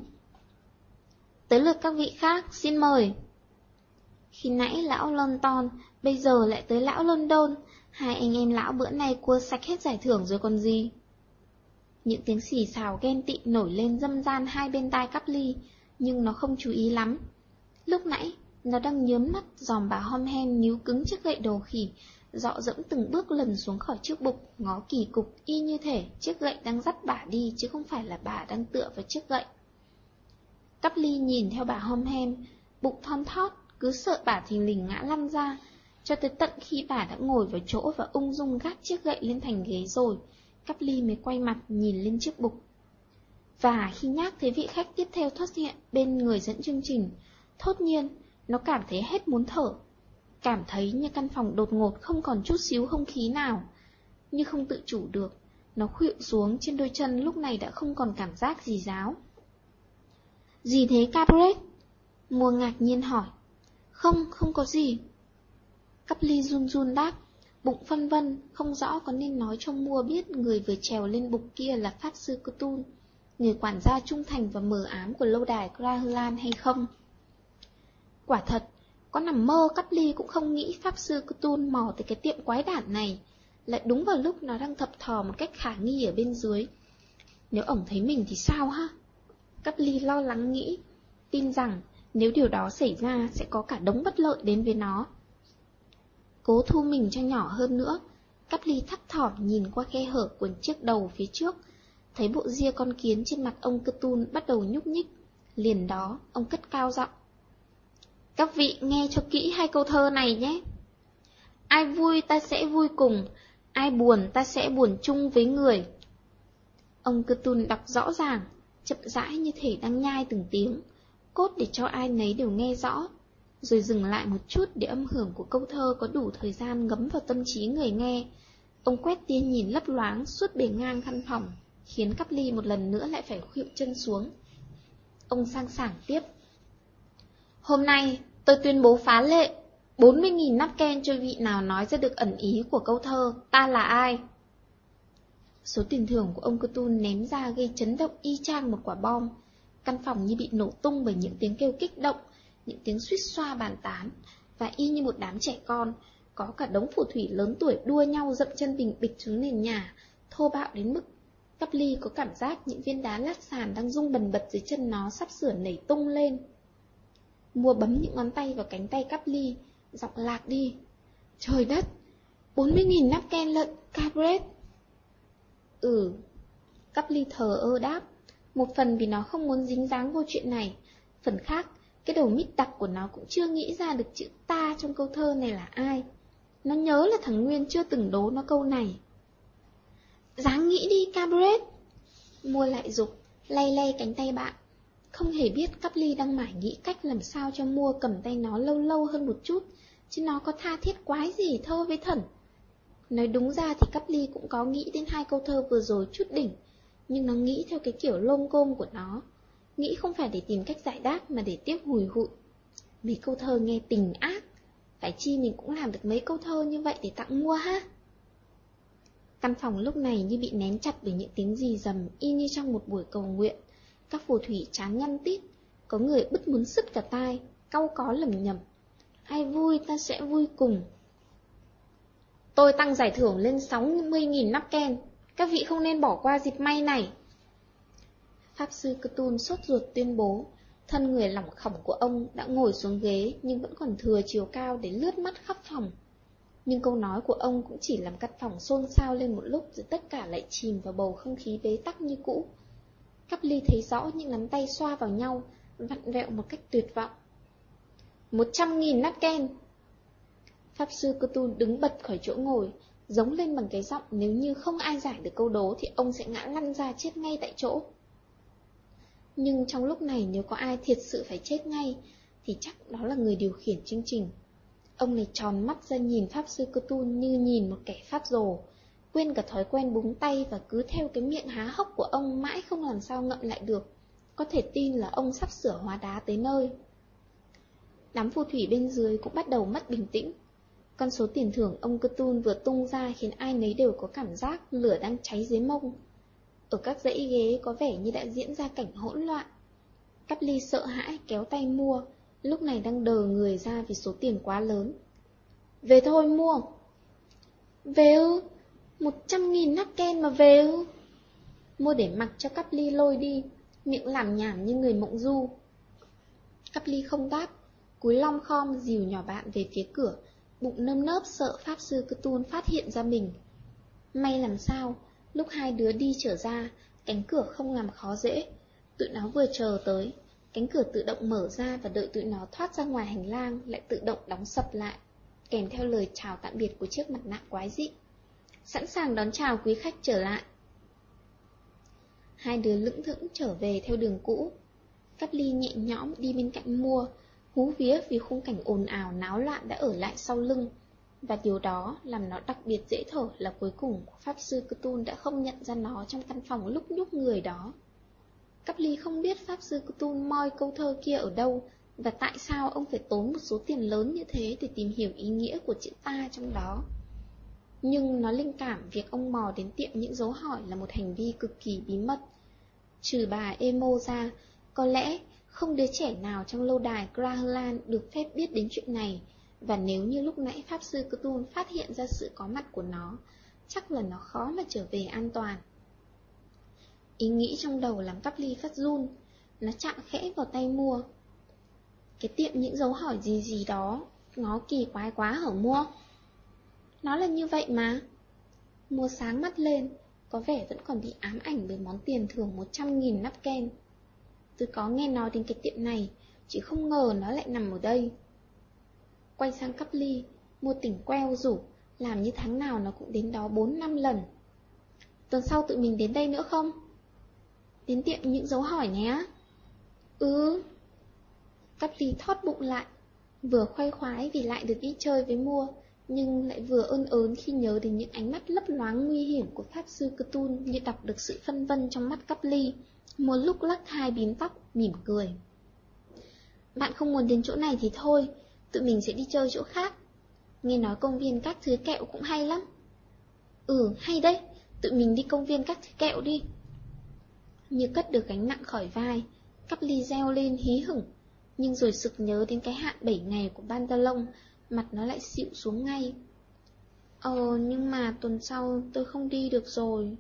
Tới lượt các vị khác, xin mời. Khi nãy lão London, bây giờ lại tới lão London, hai anh em lão bữa nay cua sạch hết giải thưởng rồi còn gì. Những tiếng xì xào ghen tị nổi lên râm ran hai bên tai cắp ly, nhưng nó không chú ý lắm. Lúc nãy, nó đang nhớm mắt dòm bà Homhem níu cứng chiếc gậy đồ khỉ, dọ dẫm từng bước lần xuống khỏi chiếc bục, ngó kỳ cục y như thể chiếc gậy đang dắt bà đi chứ không phải là bà đang tựa vào chiếc gậy. Cắp ly nhìn theo bà Homhem, bụng thon thót, cứ sợ bà thình lình ngã lăn ra, cho tới tận khi bà đã ngồi vào chỗ và ung dung gác chiếc gậy lên thành ghế rồi, Cắp ly mới quay mặt nhìn lên chiếc bục. Và khi nhắc thấy vị khách tiếp theo thoát hiện bên người dẫn chương trình, thốt nhiên, nó cảm thấy hết muốn thở. Cảm thấy như căn phòng đột ngột không còn chút xíu không khí nào. Như không tự chủ được, nó khuỵu xuống trên đôi chân lúc này đã không còn cảm giác gì ráo. Gì thế Cabret? Mua ngạc nhiên hỏi. Không, không có gì. Cắp ly run run đáp, bụng phân vân, không rõ có nên nói cho Mua biết người vừa trèo lên bục kia là Pháp Sư Cthulhu, người quản gia trung thành và mờ ám của lâu đài Crahulan hay không. Quả thật, có nằm mơ Cắp ly cũng không nghĩ Pháp Sư Cthulhu mò tới cái tiệm quái đản này, lại đúng vào lúc nó đang thập thò một cách khả nghi ở bên dưới. Nếu ổng thấy mình thì sao ha? Cắp ly lo lắng nghĩ, tin rằng nếu điều đó xảy ra sẽ có cả đống bất lợi đến với nó. Cố thu mình cho nhỏ hơn nữa, Cắp ly thấp thỏm nhìn qua khe hở của chiếc đầu phía trước, thấy bộ ria con kiến trên mặt ông Cthulhu bắt đầu nhúc nhích. Liền đó, ông cất cao giọng. Các vị nghe cho kỹ hai câu thơ này nhé. Ai vui ta sẽ vui cùng, ai buồn ta sẽ buồn chung với người. Ông Cthulhu đọc rõ ràng, chậm rãi như thể đang nhai từng tiếng, cốt để cho ai nấy đều nghe rõ, rồi dừng lại một chút để âm hưởng của câu thơ có đủ thời gian ngấm vào tâm trí người nghe. Ông quét tia nhìn lấp loáng suốt bề ngang căn phòng, khiến Cắp ly một lần nữa lại phải khuỵu chân xuống. Ông sang sảng tiếp. Hôm nay, tôi tuyên bố phá lệ, bốn mươi nghìn Nacken cho vị nào nói ra được ẩn ý của câu thơ Ta là ai. Số tiền thưởng của ông Cthulhu ném ra gây chấn động y chang một quả bom. Căn phòng như bị nổ tung bởi những tiếng kêu kích động, những tiếng suýt xoa bàn tán, và y như một đám trẻ con, có cả đống phù thủy lớn tuổi đua nhau dậm chân bình bịch xuống nền nhà, thô bạo đến mức Cắp ly có cảm giác những viên đá lát sàn đang rung bần bật dưới chân nó sắp sửa nảy tung lên. Mua bấm những ngón tay vào cánh tay Cắp ly, giọng lạc đi. Trời đất, bốn mươi nghìn Nacken lận, Cabret. Ừ, Cắp ly thờ ơ đáp, một phần vì nó không muốn dính dáng vô chuyện này, phần khác, cái đầu mít đặc của nó cũng chưa nghĩ ra được chữ ta trong câu thơ này là ai. Nó nhớ là thằng Nguyên chưa từng đố nó câu này. Dáng nghĩ đi, Cabret. Mua lại giục, lay lay cánh tay bạn. Không hề biết Cắp Ly đang mải nghĩ cách làm sao cho Mua cầm tay nó lâu lâu hơn một chút, chứ nó có tha thiết quái gì thơ với thần. Nói đúng ra thì Cắp Ly cũng có nghĩ đến hai câu thơ vừa rồi chút đỉnh, nhưng nó nghĩ theo cái kiểu lôm côm của nó. Nghĩ không phải để tìm cách giải đáp mà để tiếc hùi hụi. Mấy câu thơ nghe tình ác, phải chi mình cũng làm được mấy câu thơ như vậy để tặng Mua ha. Căn phòng lúc này như bị nén chặt bởi những tiếng rì rầm y như trong một buổi cầu nguyện. Các phù thủy chán nhăn tít, có người bứt muốn sứt cả tai, cau có lầm nhầm. Ai vui ta sẽ vui cùng. Tôi tăng giải thưởng lên sáu mươi nghìn napken, các vị không nên bỏ qua dịp may này. Pháp sư Cthulhu sốt ruột tuyên bố. Thân người lỏng khỏng của ông đã ngồi xuống ghế nhưng vẫn còn thừa chiều cao để lướt mắt khắp phòng. Nhưng câu nói của ông cũng chỉ làm căn phòng xôn xao lên một lúc, rồi tất cả lại chìm vào bầu không khí bế tắc như cũ. Cắp Ly thấy rõ những nắm tay xoa vào nhau, vặn vẹo một cách tuyệt vọng. Một trăm nghìn napken. Pháp sư Cthulhu đứng bật khỏi chỗ ngồi, giống lên bằng cái giọng nếu như không ai giải được câu đố thì ông sẽ ngã lăn ra chết ngay tại chỗ. Nhưng trong lúc này nếu có ai thiệt sự phải chết ngay, thì chắc đó là người điều khiển chương trình. Ông này tròn mắt ra nhìn Pháp sư Cthulhu như nhìn một kẻ phát rồ, quên cả thói quen búng tay và cứ theo cái miệng há hốc của ông mãi không làm sao ngậm lại được. Có thể tin là ông sắp sửa hóa đá tới nơi. Đám phù thủy bên dưới cũng bắt đầu mất bình tĩnh. Con số tiền thưởng ông Cthulhu vừa tung ra khiến ai nấy đều có cảm giác lửa đang cháy dưới mông. Ở các dãy ghế có vẻ như đã diễn ra cảnh hỗn loạn. Cắp Ly sợ hãi kéo tay Mua, lúc này đang đờ người ra vì số tiền quá lớn. Về thôi Mua. Về ư? Một trăm nghìn napken mà về ư? Mua để mặc cho Cắp Ly lôi đi, miệng làm nhảm như người mộng du. Cắp Ly không đáp, cúi lom khom dìu nhỏ bạn về phía cửa, bụng nơm nớp sợ Pháp sư Cthulhu phát hiện ra mình. May làm sao, lúc hai đứa đi trở ra, cánh cửa không làm khó dễ. Tụi nó vừa chờ tới, cánh cửa tự động mở ra và đợi tụi nó thoát ra ngoài hành lang lại tự động đóng sập lại, kèm theo lời chào tạm biệt của chiếc mặt nạ quái dị. Sẵn sàng đón chào quý khách trở lại. Hai đứa lững thững trở về theo đường cũ. Cắp Ly nhẹ nhõm đi bên cạnh Mua, hú vía vì khung cảnh ồn ào náo loạn đã ở lại sau lưng. Và điều đó làm nó đặc biệt dễ thở là cuối cùng Pháp sư Cthulhu đã không nhận ra nó trong căn phòng lúc nhúc người đó. Cắp Ly không biết Pháp sư Cthulhu moi câu thơ kia ở đâu, và tại sao ông phải tốn một số tiền lớn như thế để tìm hiểu ý nghĩa của chữ ta trong đó. Nhưng nó linh cảm việc ông mò đến tiệm những dấu hỏi là một hành vi cực kỳ bí mật. Trừ bà Emo ra, có lẽ không đứa trẻ nào trong lâu đài Grahalan được phép biết đến chuyện này, và nếu như lúc nãy Pháp sư Cthulhu phát hiện ra sự có mặt của nó, chắc là nó khó mà trở về an toàn. Ý nghĩ trong đầu làm Cắp Ly phát run, nó chạm khẽ vào tay Mua. Cái tiệm những dấu hỏi gì gì đó, nó kỳ quái quá hở Mua? Nó là như vậy mà. Mua sáng mắt lên, có vẻ vẫn còn bị ám ảnh bởi món tiền thưởng một trăm nghìn napken. Tôi có nghe nói đến cái tiệm này, chỉ không ngờ nó lại nằm ở đây. Quay sang Cắp Ly, Mua tỉnh queo rủ, làm như tháng nào nó cũng đến đó bốn năm lần. Tuần sau tụi mình đến đây nữa không? Đến tiệm những dấu hỏi nhé. Ừ. Cắp Ly thót bụng lại, vừa khoái khoái vì lại được đi chơi với Mua, nhưng lại vừa ơn ớn khi nhớ đến những ánh mắt lấp loáng nguy hiểm của Pháp sư Cthulhu như đọc được sự phân vân trong mắt Cắp Ly. Một lúc lắc hai bím tóc, mỉm cười. Bạn không muốn đến chỗ này thì thôi, tụi mình sẽ đi chơi chỗ khác. Nghe nói công viên các thứ kẹo cũng hay lắm. Ừ, hay đấy, tụi mình đi công viên các thứ kẹo đi. Như cất được gánh nặng khỏi vai, Cắp Ly reo lên hí hửng, nhưng rồi sực nhớ đến cái hạn bảy ngày của Pantalon, mặt nó lại xịu xuống ngay. Ờ, nhưng mà tuần sau tôi không đi được rồi.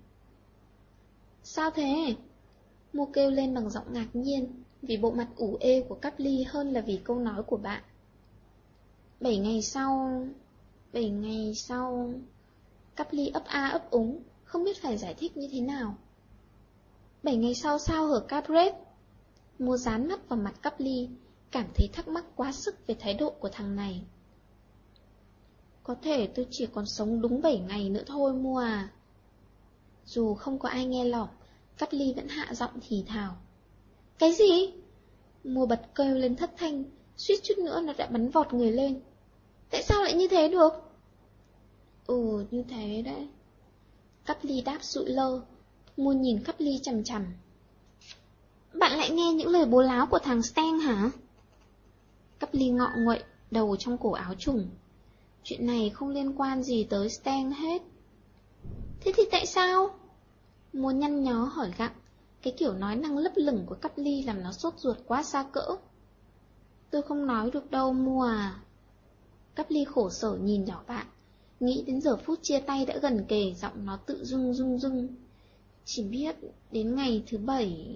Sao thế? Mua kêu lên bằng giọng ngạc nhiên, vì bộ mặt ủ ê của Cắp Ly hơn là vì câu nói của bạn. Bảy ngày sau... Bảy ngày sau... Cắp Ly ấp a ấp úng, không biết phải giải thích như thế nào. Bảy ngày sau sao hở Cabret? Mua dán mắt vào mặt Cắp Ly, cảm thấy thắc mắc quá sức về thái độ của thằng này. Có thể tôi chỉ còn sống đúng bảy ngày nữa thôi mua à. Dù không có ai nghe lọt, Cát Ly vẫn hạ giọng thì thào. Cái gì? Mua bật kêu lên thất thanh, suýt chút nữa nó đã bắn vọt người lên. Tại sao lại như thế được? Ừ, như thế đấy. Cát Ly đáp sụi lơ. Mua nhìn Cát Ly chằm chằm. Bạn lại nghe những lời bố láo của thằng Steng hả? Cát Ly ngọ nguậy, đầu trong cổ áo trùng. Chuyện này không liên quan gì tới Steng hết. Thế thì tại sao? Mua nhăn nhó hỏi gặng. Cái kiểu nói năng lấp lửng của Cát Ly làm nó sốt ruột quá xa cỡ. Tôi không nói được đâu Mua à. Cát Ly khổ sở nhìn nhỏ bạn. Nghĩ đến giờ phút chia tay đã gần kề, giọng nó tự rung rung rung. Chỉ biết đến ngày thứ bảy.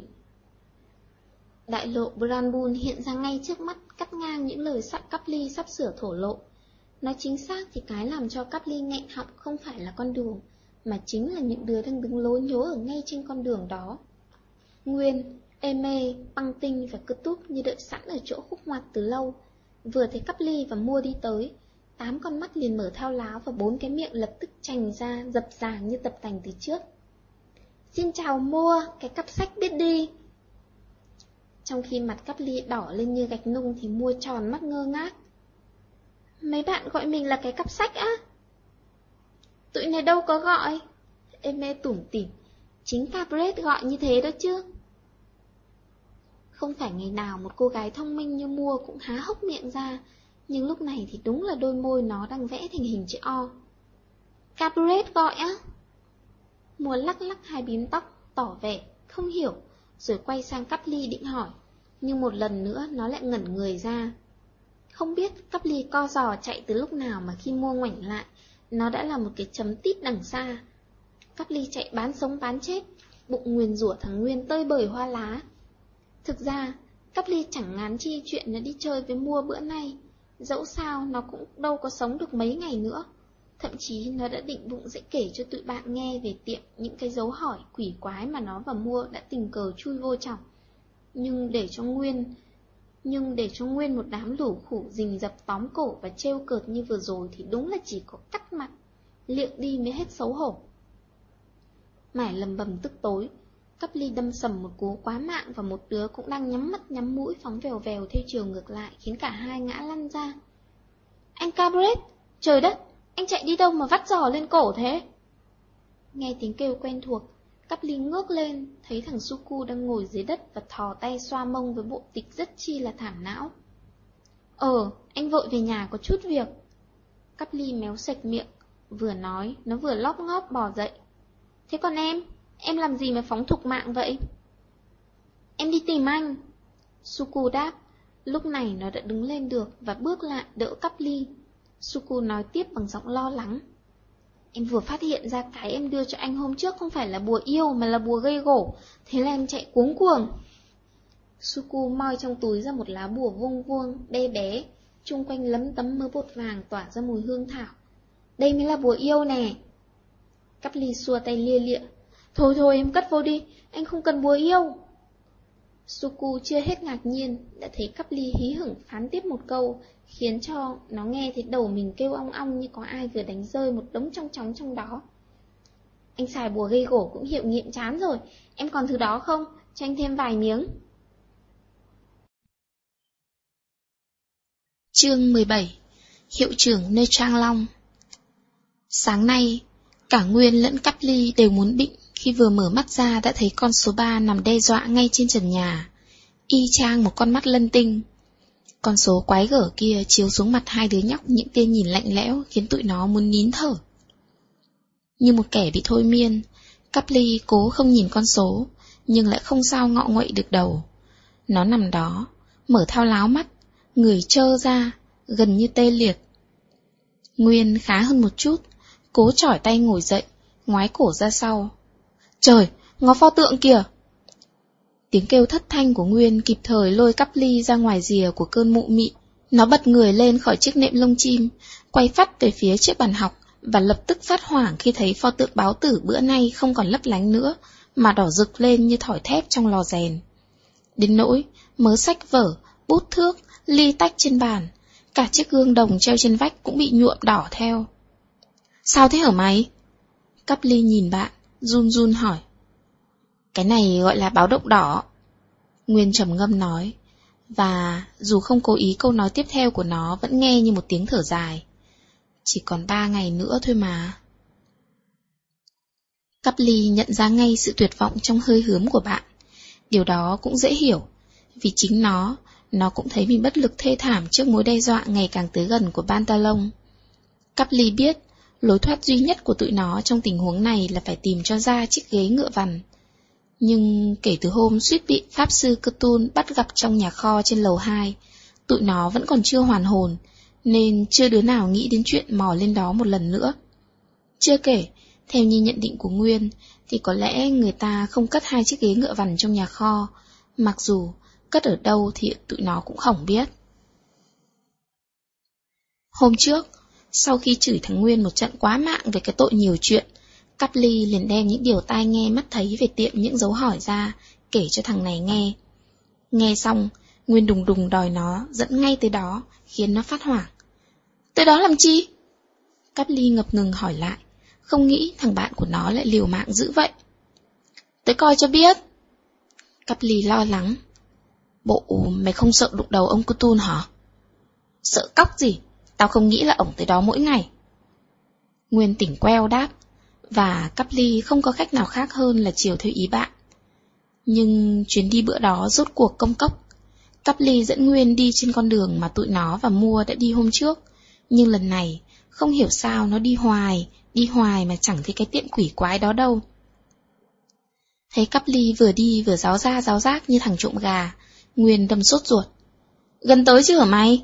Đại lộ Branbul hiện ra ngay trước mắt, cắt ngang những lời sắp Cát Ly sắp sửa thổ lộ. Nói chính xác thì cái làm cho Cát Ly nghẹn họng không phải là con đường, mà chính là những đứa đang đứng lố nhố ở ngay trên con đường đó. Nguyên, Eme, Băng Tinh và Cơ Túp như đợi sẵn ở chỗ khúc ngoặt từ lâu. Vừa thấy Cát Ly và Mua đi tới, tám con mắt liền mở thao láo và bốn cái miệng lập tức trành ra, dập dàng như tập tành từ trước. Xin chào Mua, cái cặp sách biết đi. Trong khi mặt Cát Ly đỏ lên như gạch nung thì Mua tròn mắt ngơ ngác. Mấy bạn gọi mình là cái cặp sách á? Tụi này đâu có gọi. Eme tủm tỉm. Chính Cabret gọi như thế đó chứ. Không phải ngày nào một cô gái thông minh như Mua cũng há hốc miệng ra, nhưng lúc này thì đúng là đôi môi nó đang vẽ thành hình chữ O. Cabret gọi á? Mua lắc lắc hai bím tóc, tỏ vẻ không hiểu, rồi quay sang Cát Ly định hỏi, nhưng một lần nữa nó lại ngẩn người ra. Không biết Cát Ly co giò chạy từ lúc nào mà khi Mua ngoảnh lại, nó đã là một cái chấm tít đằng xa. Cát Ly chạy bán sống bán chết, bụng nguyền rủa thằng Nguyên tơi bời hoa lá. Thực ra, Cát Ly chẳng ngán chi chuyện nó đi chơi với Mua bữa nay. Dẫu sao nó cũng đâu có sống được mấy ngày nữa. Thậm chí nó đã định bụng sẽ kể cho tụi bạn nghe về tiệm những cái dấu hỏi quỷ quái mà nó và Mua đã tình cờ chui vô trong. Nhưng để cho Nguyên Nhưng để cho Nguyên một đám lũ khủ rình rập tóm cổ và trêu cợt như vừa rồi thì đúng là chỉ có cắt mặt, liệng đi mới hết xấu hổ. Mải lầm bầm tức tối, Cát Ly đâm sầm một cú quá mạng và một đứa cũng đang nhắm mắt nhắm mũi phóng vèo vèo theo chiều ngược lại, khiến cả hai ngã lăn ra. Anh Cabret, trời đất, anh chạy đi đâu mà vắt giò lên cổ thế? Nghe tiếng kêu quen thuộc, Cát Ly ngước lên, thấy thằng Suku đang ngồi dưới đất và thò tay xoa mông với bộ tịch rất chi là thảm não. Ờ, anh vội về nhà có chút việc. Cát Ly méo sạch miệng, vừa nói, nó vừa lóp ngóp bò dậy. Thế còn em, em làm gì mà phóng thục mạng vậy? Em đi tìm anh. Suku đáp, lúc này nó đã đứng lên được và bước lại đỡ Cát Ly. Suku nói tiếp bằng giọng lo lắng. Em vừa phát hiện ra cái em đưa cho anh hôm trước không phải là bùa yêu mà là bùa gây gổ, thế là em chạy cuống cuồng. Suku moi trong túi ra một lá bùa vuông vuông, bé bé, chung quanh lấm tấm mớ bột vàng tỏa ra mùi hương thảo. Đây mới là bùa yêu nè. Cát Ly xua tay lia lịa. Thôi thôi em cất vô đi, anh không cần bùa yêu. Suku chưa hết ngạc nhiên, đã thấy Cát Ly hí hửng phán tiếp một câu, khiến cho nó nghe thấy đầu mình kêu ong ong như có ai vừa đánh rơi một đống trong chóng trong đó. Anh xài bùa gây gổ cũng hiệu nghiệm chán rồi, em còn thứ đó không? Cho anh thêm vài miếng. Chương mười bảy. Hiệu trưởng nơi Trang Long. Sáng nay, cả Nguyên lẫn Cát Ly đều muốn bệnh khi vừa mở mắt ra đã thấy con số ba nằm đe dọa ngay trên trần nhà, y chang một con mắt lân tinh. Con số quái gở kia chiếu xuống mặt hai đứa nhóc những tia nhìn lạnh lẽo khiến tụi nó muốn nín thở. Như một kẻ bị thôi miên, Cát Ly cố không nhìn con số, nhưng lại không sao ngọ nguậy được đầu. Nó nằm đó, mở thao láo mắt, người trơ ra, gần như tê liệt. Nguyên khá hơn một chút, cố chỏi tay ngồi dậy, ngoái cổ ra sau. Trời, ngó pho tượng kìa! Tiếng kêu thất thanh của Nguyên kịp thời lôi Cát Ly ra ngoài rìa của cơn mụ mị. Nó bật người lên khỏi chiếc nệm lông chim, quay phắt về phía chiếc bàn học và lập tức phát hoảng khi thấy pho tượng báo tử bữa nay không còn lấp lánh nữa, mà đỏ rực lên như thỏi thép trong lò rèn. Đến nỗi, mớ sách vở, bút thước, ly tách trên bàn, Cả chiếc gương đồng treo trên vách cũng bị nhuộm đỏ theo. Sao thế hả mày? Cắp ly nhìn bạn, run run hỏi. Cái này gọi là báo động đỏ. Nguyên trầm ngâm nói, và dù không cố ý câu nói tiếp theo của nó vẫn nghe như một tiếng thở dài. Chỉ còn ba ngày nữa thôi mà. Cắp ly nhận ra ngay sự tuyệt vọng trong hơi hướng của bạn. Điều đó cũng dễ hiểu, vì chính nó, nó cũng thấy mình bất lực thê thảm trước mối đe dọa ngày càng tới gần của Pantalon. Cắp ly biết, lối thoát duy nhất của tụi nó trong tình huống này là phải tìm cho ra chiếc ghế ngựa vằn. Nhưng kể từ hôm suýt bị Pháp sư Cthulhu bắt gặp trong nhà kho trên lầu hai, tụi nó vẫn còn chưa hoàn hồn, nên chưa đứa nào nghĩ đến chuyện mò lên đó một lần nữa. Chưa kể, theo như nhận định của Nguyên, thì có lẽ người ta không cất hai chiếc ghế ngựa vằn trong nhà kho, mặc dù cất ở đâu thì tụi nó cũng không biết. Hôm trước, sau khi chửi thằng Nguyên một trận quá mạng về cái tội nhiều chuyện, Cắp ly liền đem những điều tai nghe mắt thấy về tiệm những dấu hỏi ra, kể cho thằng này nghe. Nghe xong, Nguyên đùng đùng đòi nó dẫn ngay tới đó, khiến nó phát hoảng. Tới đó làm chi? Cắp ly ngập ngừng hỏi lại, không nghĩ thằng bạn của nó lại liều mạng dữ vậy. Tới coi cho biết. Cắp ly lo lắng. Bộ mày không sợ đụng đầu ông Cthulhu hả? Sợ cóc gì, tao không nghĩ là ổng tới đó mỗi ngày. Nguyên tỉnh queo đáp, và Cắp ly không có cách nào khác hơn là chiều theo ý bạn. Nhưng chuyến đi bữa đó rốt cuộc công cốc. Cắp ly dẫn Nguyên đi trên con đường mà tụi nó và Mua đã đi hôm trước, nhưng lần này, không hiểu sao nó đi hoài, đi hoài mà chẳng thấy cái tiệm quỷ quái đó đâu. Thấy Cắp ly vừa đi vừa ráo ra ráo rác như thằng trộm gà, Nguyên đâm sốt ruột. Gần tới chứ hả mày?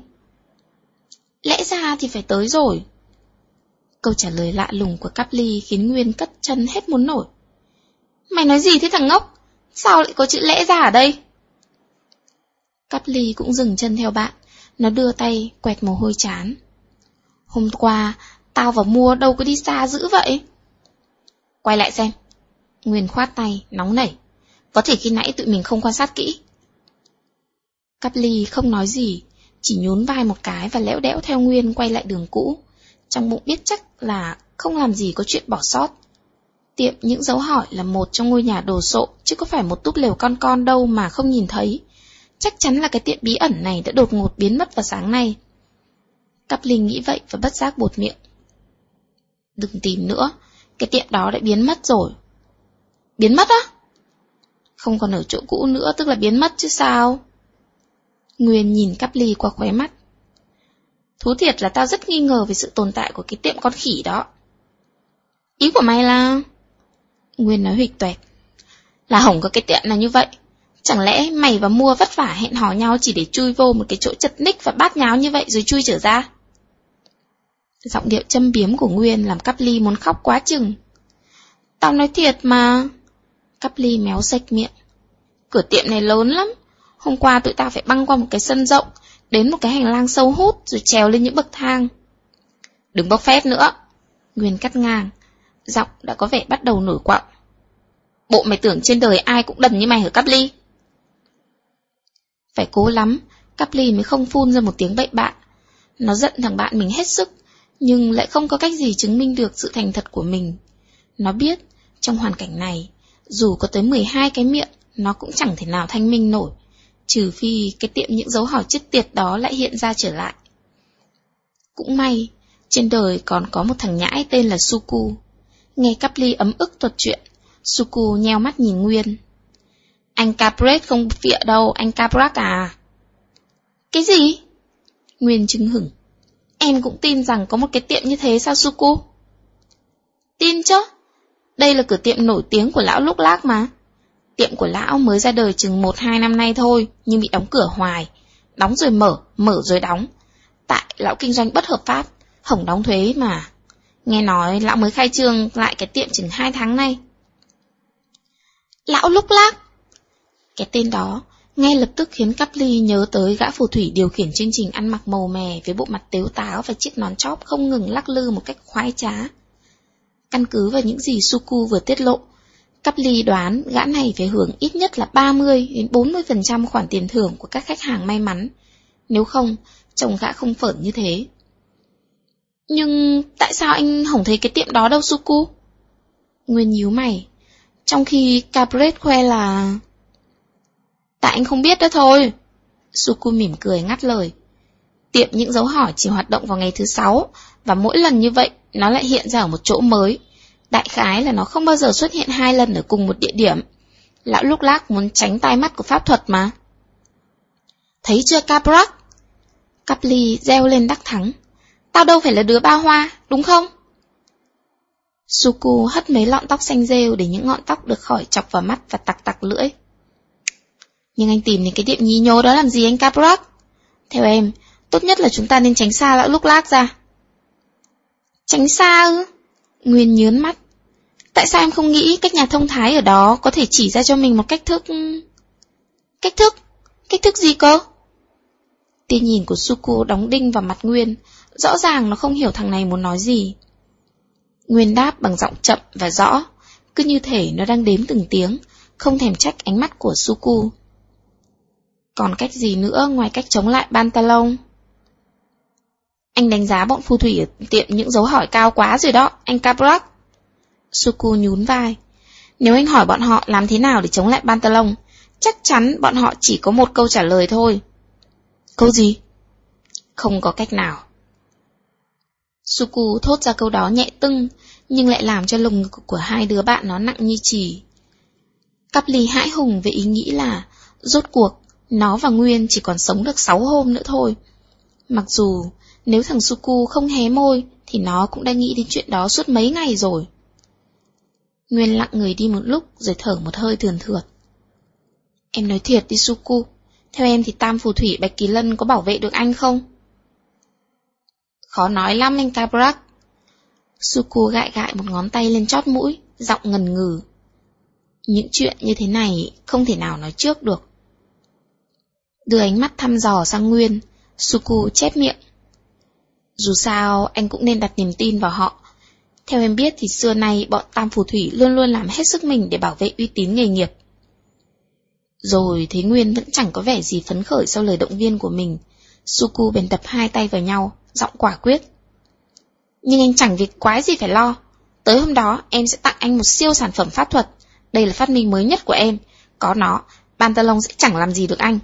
Lẽ ra thì phải tới rồi. Câu trả lời lạ lùng của Cắp ly khiến Nguyên cất chân hết muốn nổi. Mày nói gì thế thằng ngốc? Sao lại có chữ lẽ ra ở đây? Cắp ly cũng dừng chân theo bạn. Nó đưa tay quẹt mồ hôi trán. Hôm qua tao và Mua đâu có đi xa dữ vậy. Quay lại xem. Nguyên khoát tay, nóng nảy. Có thể khi nãy tụi mình không quan sát kỹ. Cắp ly không nói gì, chỉ nhún vai một cái và lẽo đẽo theo Nguyên quay lại đường cũ, trong bụng biết chắc là không làm gì có chuyện bỏ sót. Tiệm những dấu hỏi là một trong ngôi nhà đồ sộ, chứ có phải một túp lều con con đâu mà không nhìn thấy. Chắc chắn là cái tiệm bí ẩn này đã đột ngột biến mất vào sáng nay. Cắp ly nghĩ vậy và bất giác buột miệng. Đừng tìm nữa, cái tiệm đó đã biến mất rồi. Biến mất á? Không còn ở chỗ cũ nữa tức là biến mất chứ sao? Nguyên nhìn Cắp ly qua khóe mắt. Thú thiệt là tao rất nghi ngờ về sự tồn tại của cái tiệm con khỉ đó. Ý của mày là... Nguyên nói huỵch toẹt. Là hổng có cái tiệm nào như vậy. Chẳng lẽ mày và Mua vất vả hẹn hò nhau chỉ để chui vô một cái chỗ chật ních và bát nháo như vậy rồi chui trở ra? Giọng điệu châm biếm của Nguyên làm Cắp ly muốn khóc quá chừng. Tao nói thiệt mà. Cắp ly méo sạch miệng. Cửa tiệm này lớn lắm. Hôm qua tụi tao phải băng qua một cái sân rộng, đến một cái hành lang sâu hút rồi trèo lên những bậc thang. Đừng bốc phét nữa. Nguyên cắt ngang. Giọng đã có vẻ bắt đầu nổi quạo. Bộ mày tưởng trên đời ai cũng đần như mày hả Cắp ly? Phải cố lắm, Cắp ly mới không phun ra một tiếng bậy bạ. Nó giận thằng bạn mình hết sức, nhưng lại không có cách gì chứng minh được sự thành thật của mình. Nó biết, trong hoàn cảnh này, dù có tới mười hai cái miệng, nó cũng chẳng thể nào thanh minh nổi, trừ phi cái tiệm những dấu hỏi chết tiệt đó lại hiện ra trở lại. Cũng may, trên đời còn có một thằng nhãi tên là Suku. Nghe Cắp ly ấm ức thuật chuyện, Suku nheo mắt nhìn Nguyên. Anh Capret không phịa đâu, anh Caprak à? Cái gì? Nguyên chứng hửng. Em cũng tin rằng có một cái tiệm như thế sao Suku? Tin chứ? Đây là cửa tiệm nổi tiếng của lão Lúc Lác mà. Tiệm của lão mới ra đời chừng một hai năm nay thôi, nhưng bị đóng cửa hoài. Đóng rồi mở, mở rồi đóng. Tại lão kinh doanh bất hợp pháp, hổng đóng thuế mà. Nghe nói lão mới khai trương lại cái tiệm chừng hai tháng nay. Lão Lúc Lác. Cái tên đó ngay lập tức khiến Cắp ly nhớ tới gã phù thủy điều khiển chương trình ăn mặc màu mè với bộ mặt tếu táo và chiếc nón chóp không ngừng lắc lư một cách khoái trá. Căn cứ vào những gì Suku vừa tiết lộ, Cắp ly đoán gã này phải hưởng ít nhất là ba mươi đến bốn mươi phần trăm khoản tiền thưởng của các khách hàng may mắn. Nếu không, trông gã không phởn như thế. Nhưng tại sao anh không thấy cái tiệm đó đâu Suku? Nguyên nhíu mày, trong khi Capret khoe là... Tại anh không biết đó thôi. Suku mỉm cười ngắt lời. Tiệm những dấu hỏi chỉ hoạt động vào ngày thứ sáu, và mỗi lần như vậy nó lại hiện ra ở một chỗ mới. Đại khái là nó không bao giờ xuất hiện hai lần ở cùng một địa điểm. Lão lúc lác muốn tránh tai mắt của pháp thuật mà. Thấy chưa Caprak? Caply reo lên đắc thắng. Tao đâu phải là đứa ba hoa, đúng không? Suku hất mấy lọn tóc xanh rêu để những ngọn tóc được khỏi chọc vào mắt và tặc tặc lưỡi. Nhưng anh tìm đến cái tiệm nhí nhố đó làm gì anh Caprak? Theo em, tốt nhất là chúng ta nên tránh xa lão lúc lác ra. Tránh xa ư? Nguyên nhớn mắt. Tại sao em không nghĩ các nhà thông thái ở đó có thể chỉ ra cho mình một cách thức... Cách thức? Cách thức gì cơ? Tia nhìn của Suku đóng đinh vào mặt Nguyên, rõ ràng nó không hiểu thằng này muốn nói gì. Nguyên đáp bằng giọng chậm và rõ, cứ như thể nó đang đếm từng tiếng, không thèm trách ánh mắt của Suku. Còn cách gì nữa ngoài cách chống lại Pantalon? Anh đánh giá bọn phù thủy ở tiệm những dấu hỏi cao quá rồi đó, anh Caprak. Suku nhún vai. Nếu anh hỏi bọn họ làm thế nào để chống lại Pantalon, chắc chắn bọn họ chỉ có một câu trả lời thôi. Câu gì? Không có cách nào. Suku thốt ra câu đó nhẹ tưng, nhưng lại làm cho lồng ngực của hai đứa bạn nó nặng như chì. Caply hãi hùng về ý nghĩ là, rốt cuộc, nó và Nguyên chỉ còn sống được sáu hôm nữa thôi. Mặc dù, nếu thằng Suku không hé môi, thì nó cũng đã nghĩ đến chuyện đó suốt mấy ngày rồi. Nguyên lặng người đi một lúc rồi thở một hơi thườn thượt. Em nói thiệt đi Suku, theo em thì tam phù thủy Bạch Kỳ Lân có bảo vệ được anh không? Khó nói lắm anh Caprak. Suku gãi gãi một ngón tay lên chót mũi, giọng ngần ngừ. Những chuyện như thế này không thể nào nói trước được. Đưa ánh mắt thăm dò sang Nguyên, Suku chép miệng. Dù sao anh cũng nên đặt niềm tin vào họ. Theo em biết thì xưa nay bọn tam phù thủy luôn luôn làm hết sức mình để bảo vệ uy tín nghề nghiệp. Rồi thấy Nguyên vẫn chẳng có vẻ gì phấn khởi sau lời động viên của mình, Suku bèn đập hai tay vào nhau, giọng quả quyết. Nhưng anh chẳng việc quái gì phải lo. Tới hôm đó em sẽ tặng anh một siêu sản phẩm pháp thuật. Đây là phát minh mới nhất của em. Có nó, Pantalon sẽ chẳng làm gì được anh.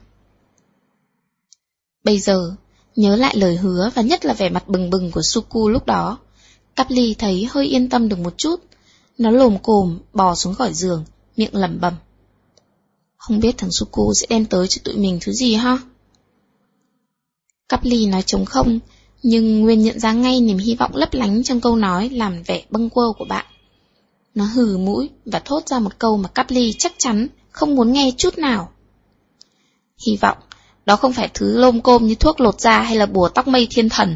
Bây giờ, nhớ lại lời hứa và nhất là vẻ mặt bừng bừng của Suku lúc đó, Caply thấy hơi yên tâm được một chút. Nó lồm cồm, bò xuống khỏi giường, miệng lẩm bẩm. Không biết thằng Suku sẽ đem tới cho tụi mình thứ gì ha? Caply nói trống không, nhưng Nguyên nhận ra ngay niềm hy vọng lấp lánh trong câu nói làm vẻ bâng quơ của bạn. Nó hừ mũi và thốt ra một câu mà Caply chắc chắn không muốn nghe chút nào. Hy vọng, đó không phải thứ lôm côm như thuốc lột da hay là bùa tóc mây thiên thần.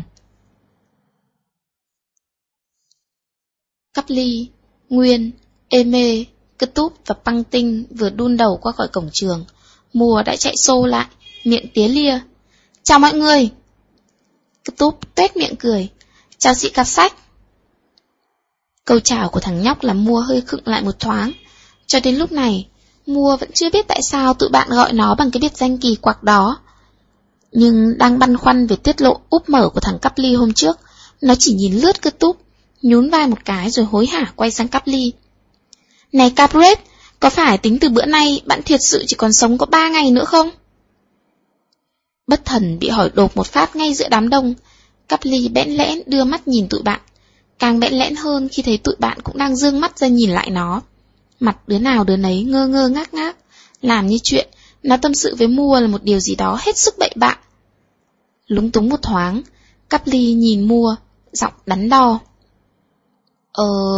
Caply, Nguyên, Eme, Cơ Túp và Băng Tinh vừa đun đầu qua khỏi cổng trường. Mùa đã chạy xô lại, miệng tía lia. Chào mọi người! Cơ Túp tuét miệng cười. Chào chị cặp sách! Câu chào của thằng nhóc làm Mua hơi khựng lại một thoáng. Cho đến lúc này, Mua vẫn chưa biết tại sao tụi bạn gọi nó bằng cái biệt danh kỳ quặc đó. Nhưng đang băn khoăn về tiết lộ úp mở của thằng Caply hôm trước, nó chỉ nhìn lướt Cơ Túp, nhún vai một cái rồi hối hả quay sang Caply. Này Capret, có phải tính từ bữa nay bạn thiệt sự chỉ còn sống có ba ngày nữa không? Bất thần bị hỏi đột một phát ngay giữa đám đông, Caply bẽn lẽn đưa mắt nhìn tụi bạn, càng bẽn lẽn hơn khi thấy tụi bạn cũng đang dương mắt ra nhìn lại nó. Mặt đứa nào đứa nấy ngơ ngơ ngác ngác, làm như chuyện nó tâm sự với Mua là một điều gì đó hết sức bậy bạ. Lúng túng một thoáng, Caply nhìn Mua, giọng đắn đo. Ờ...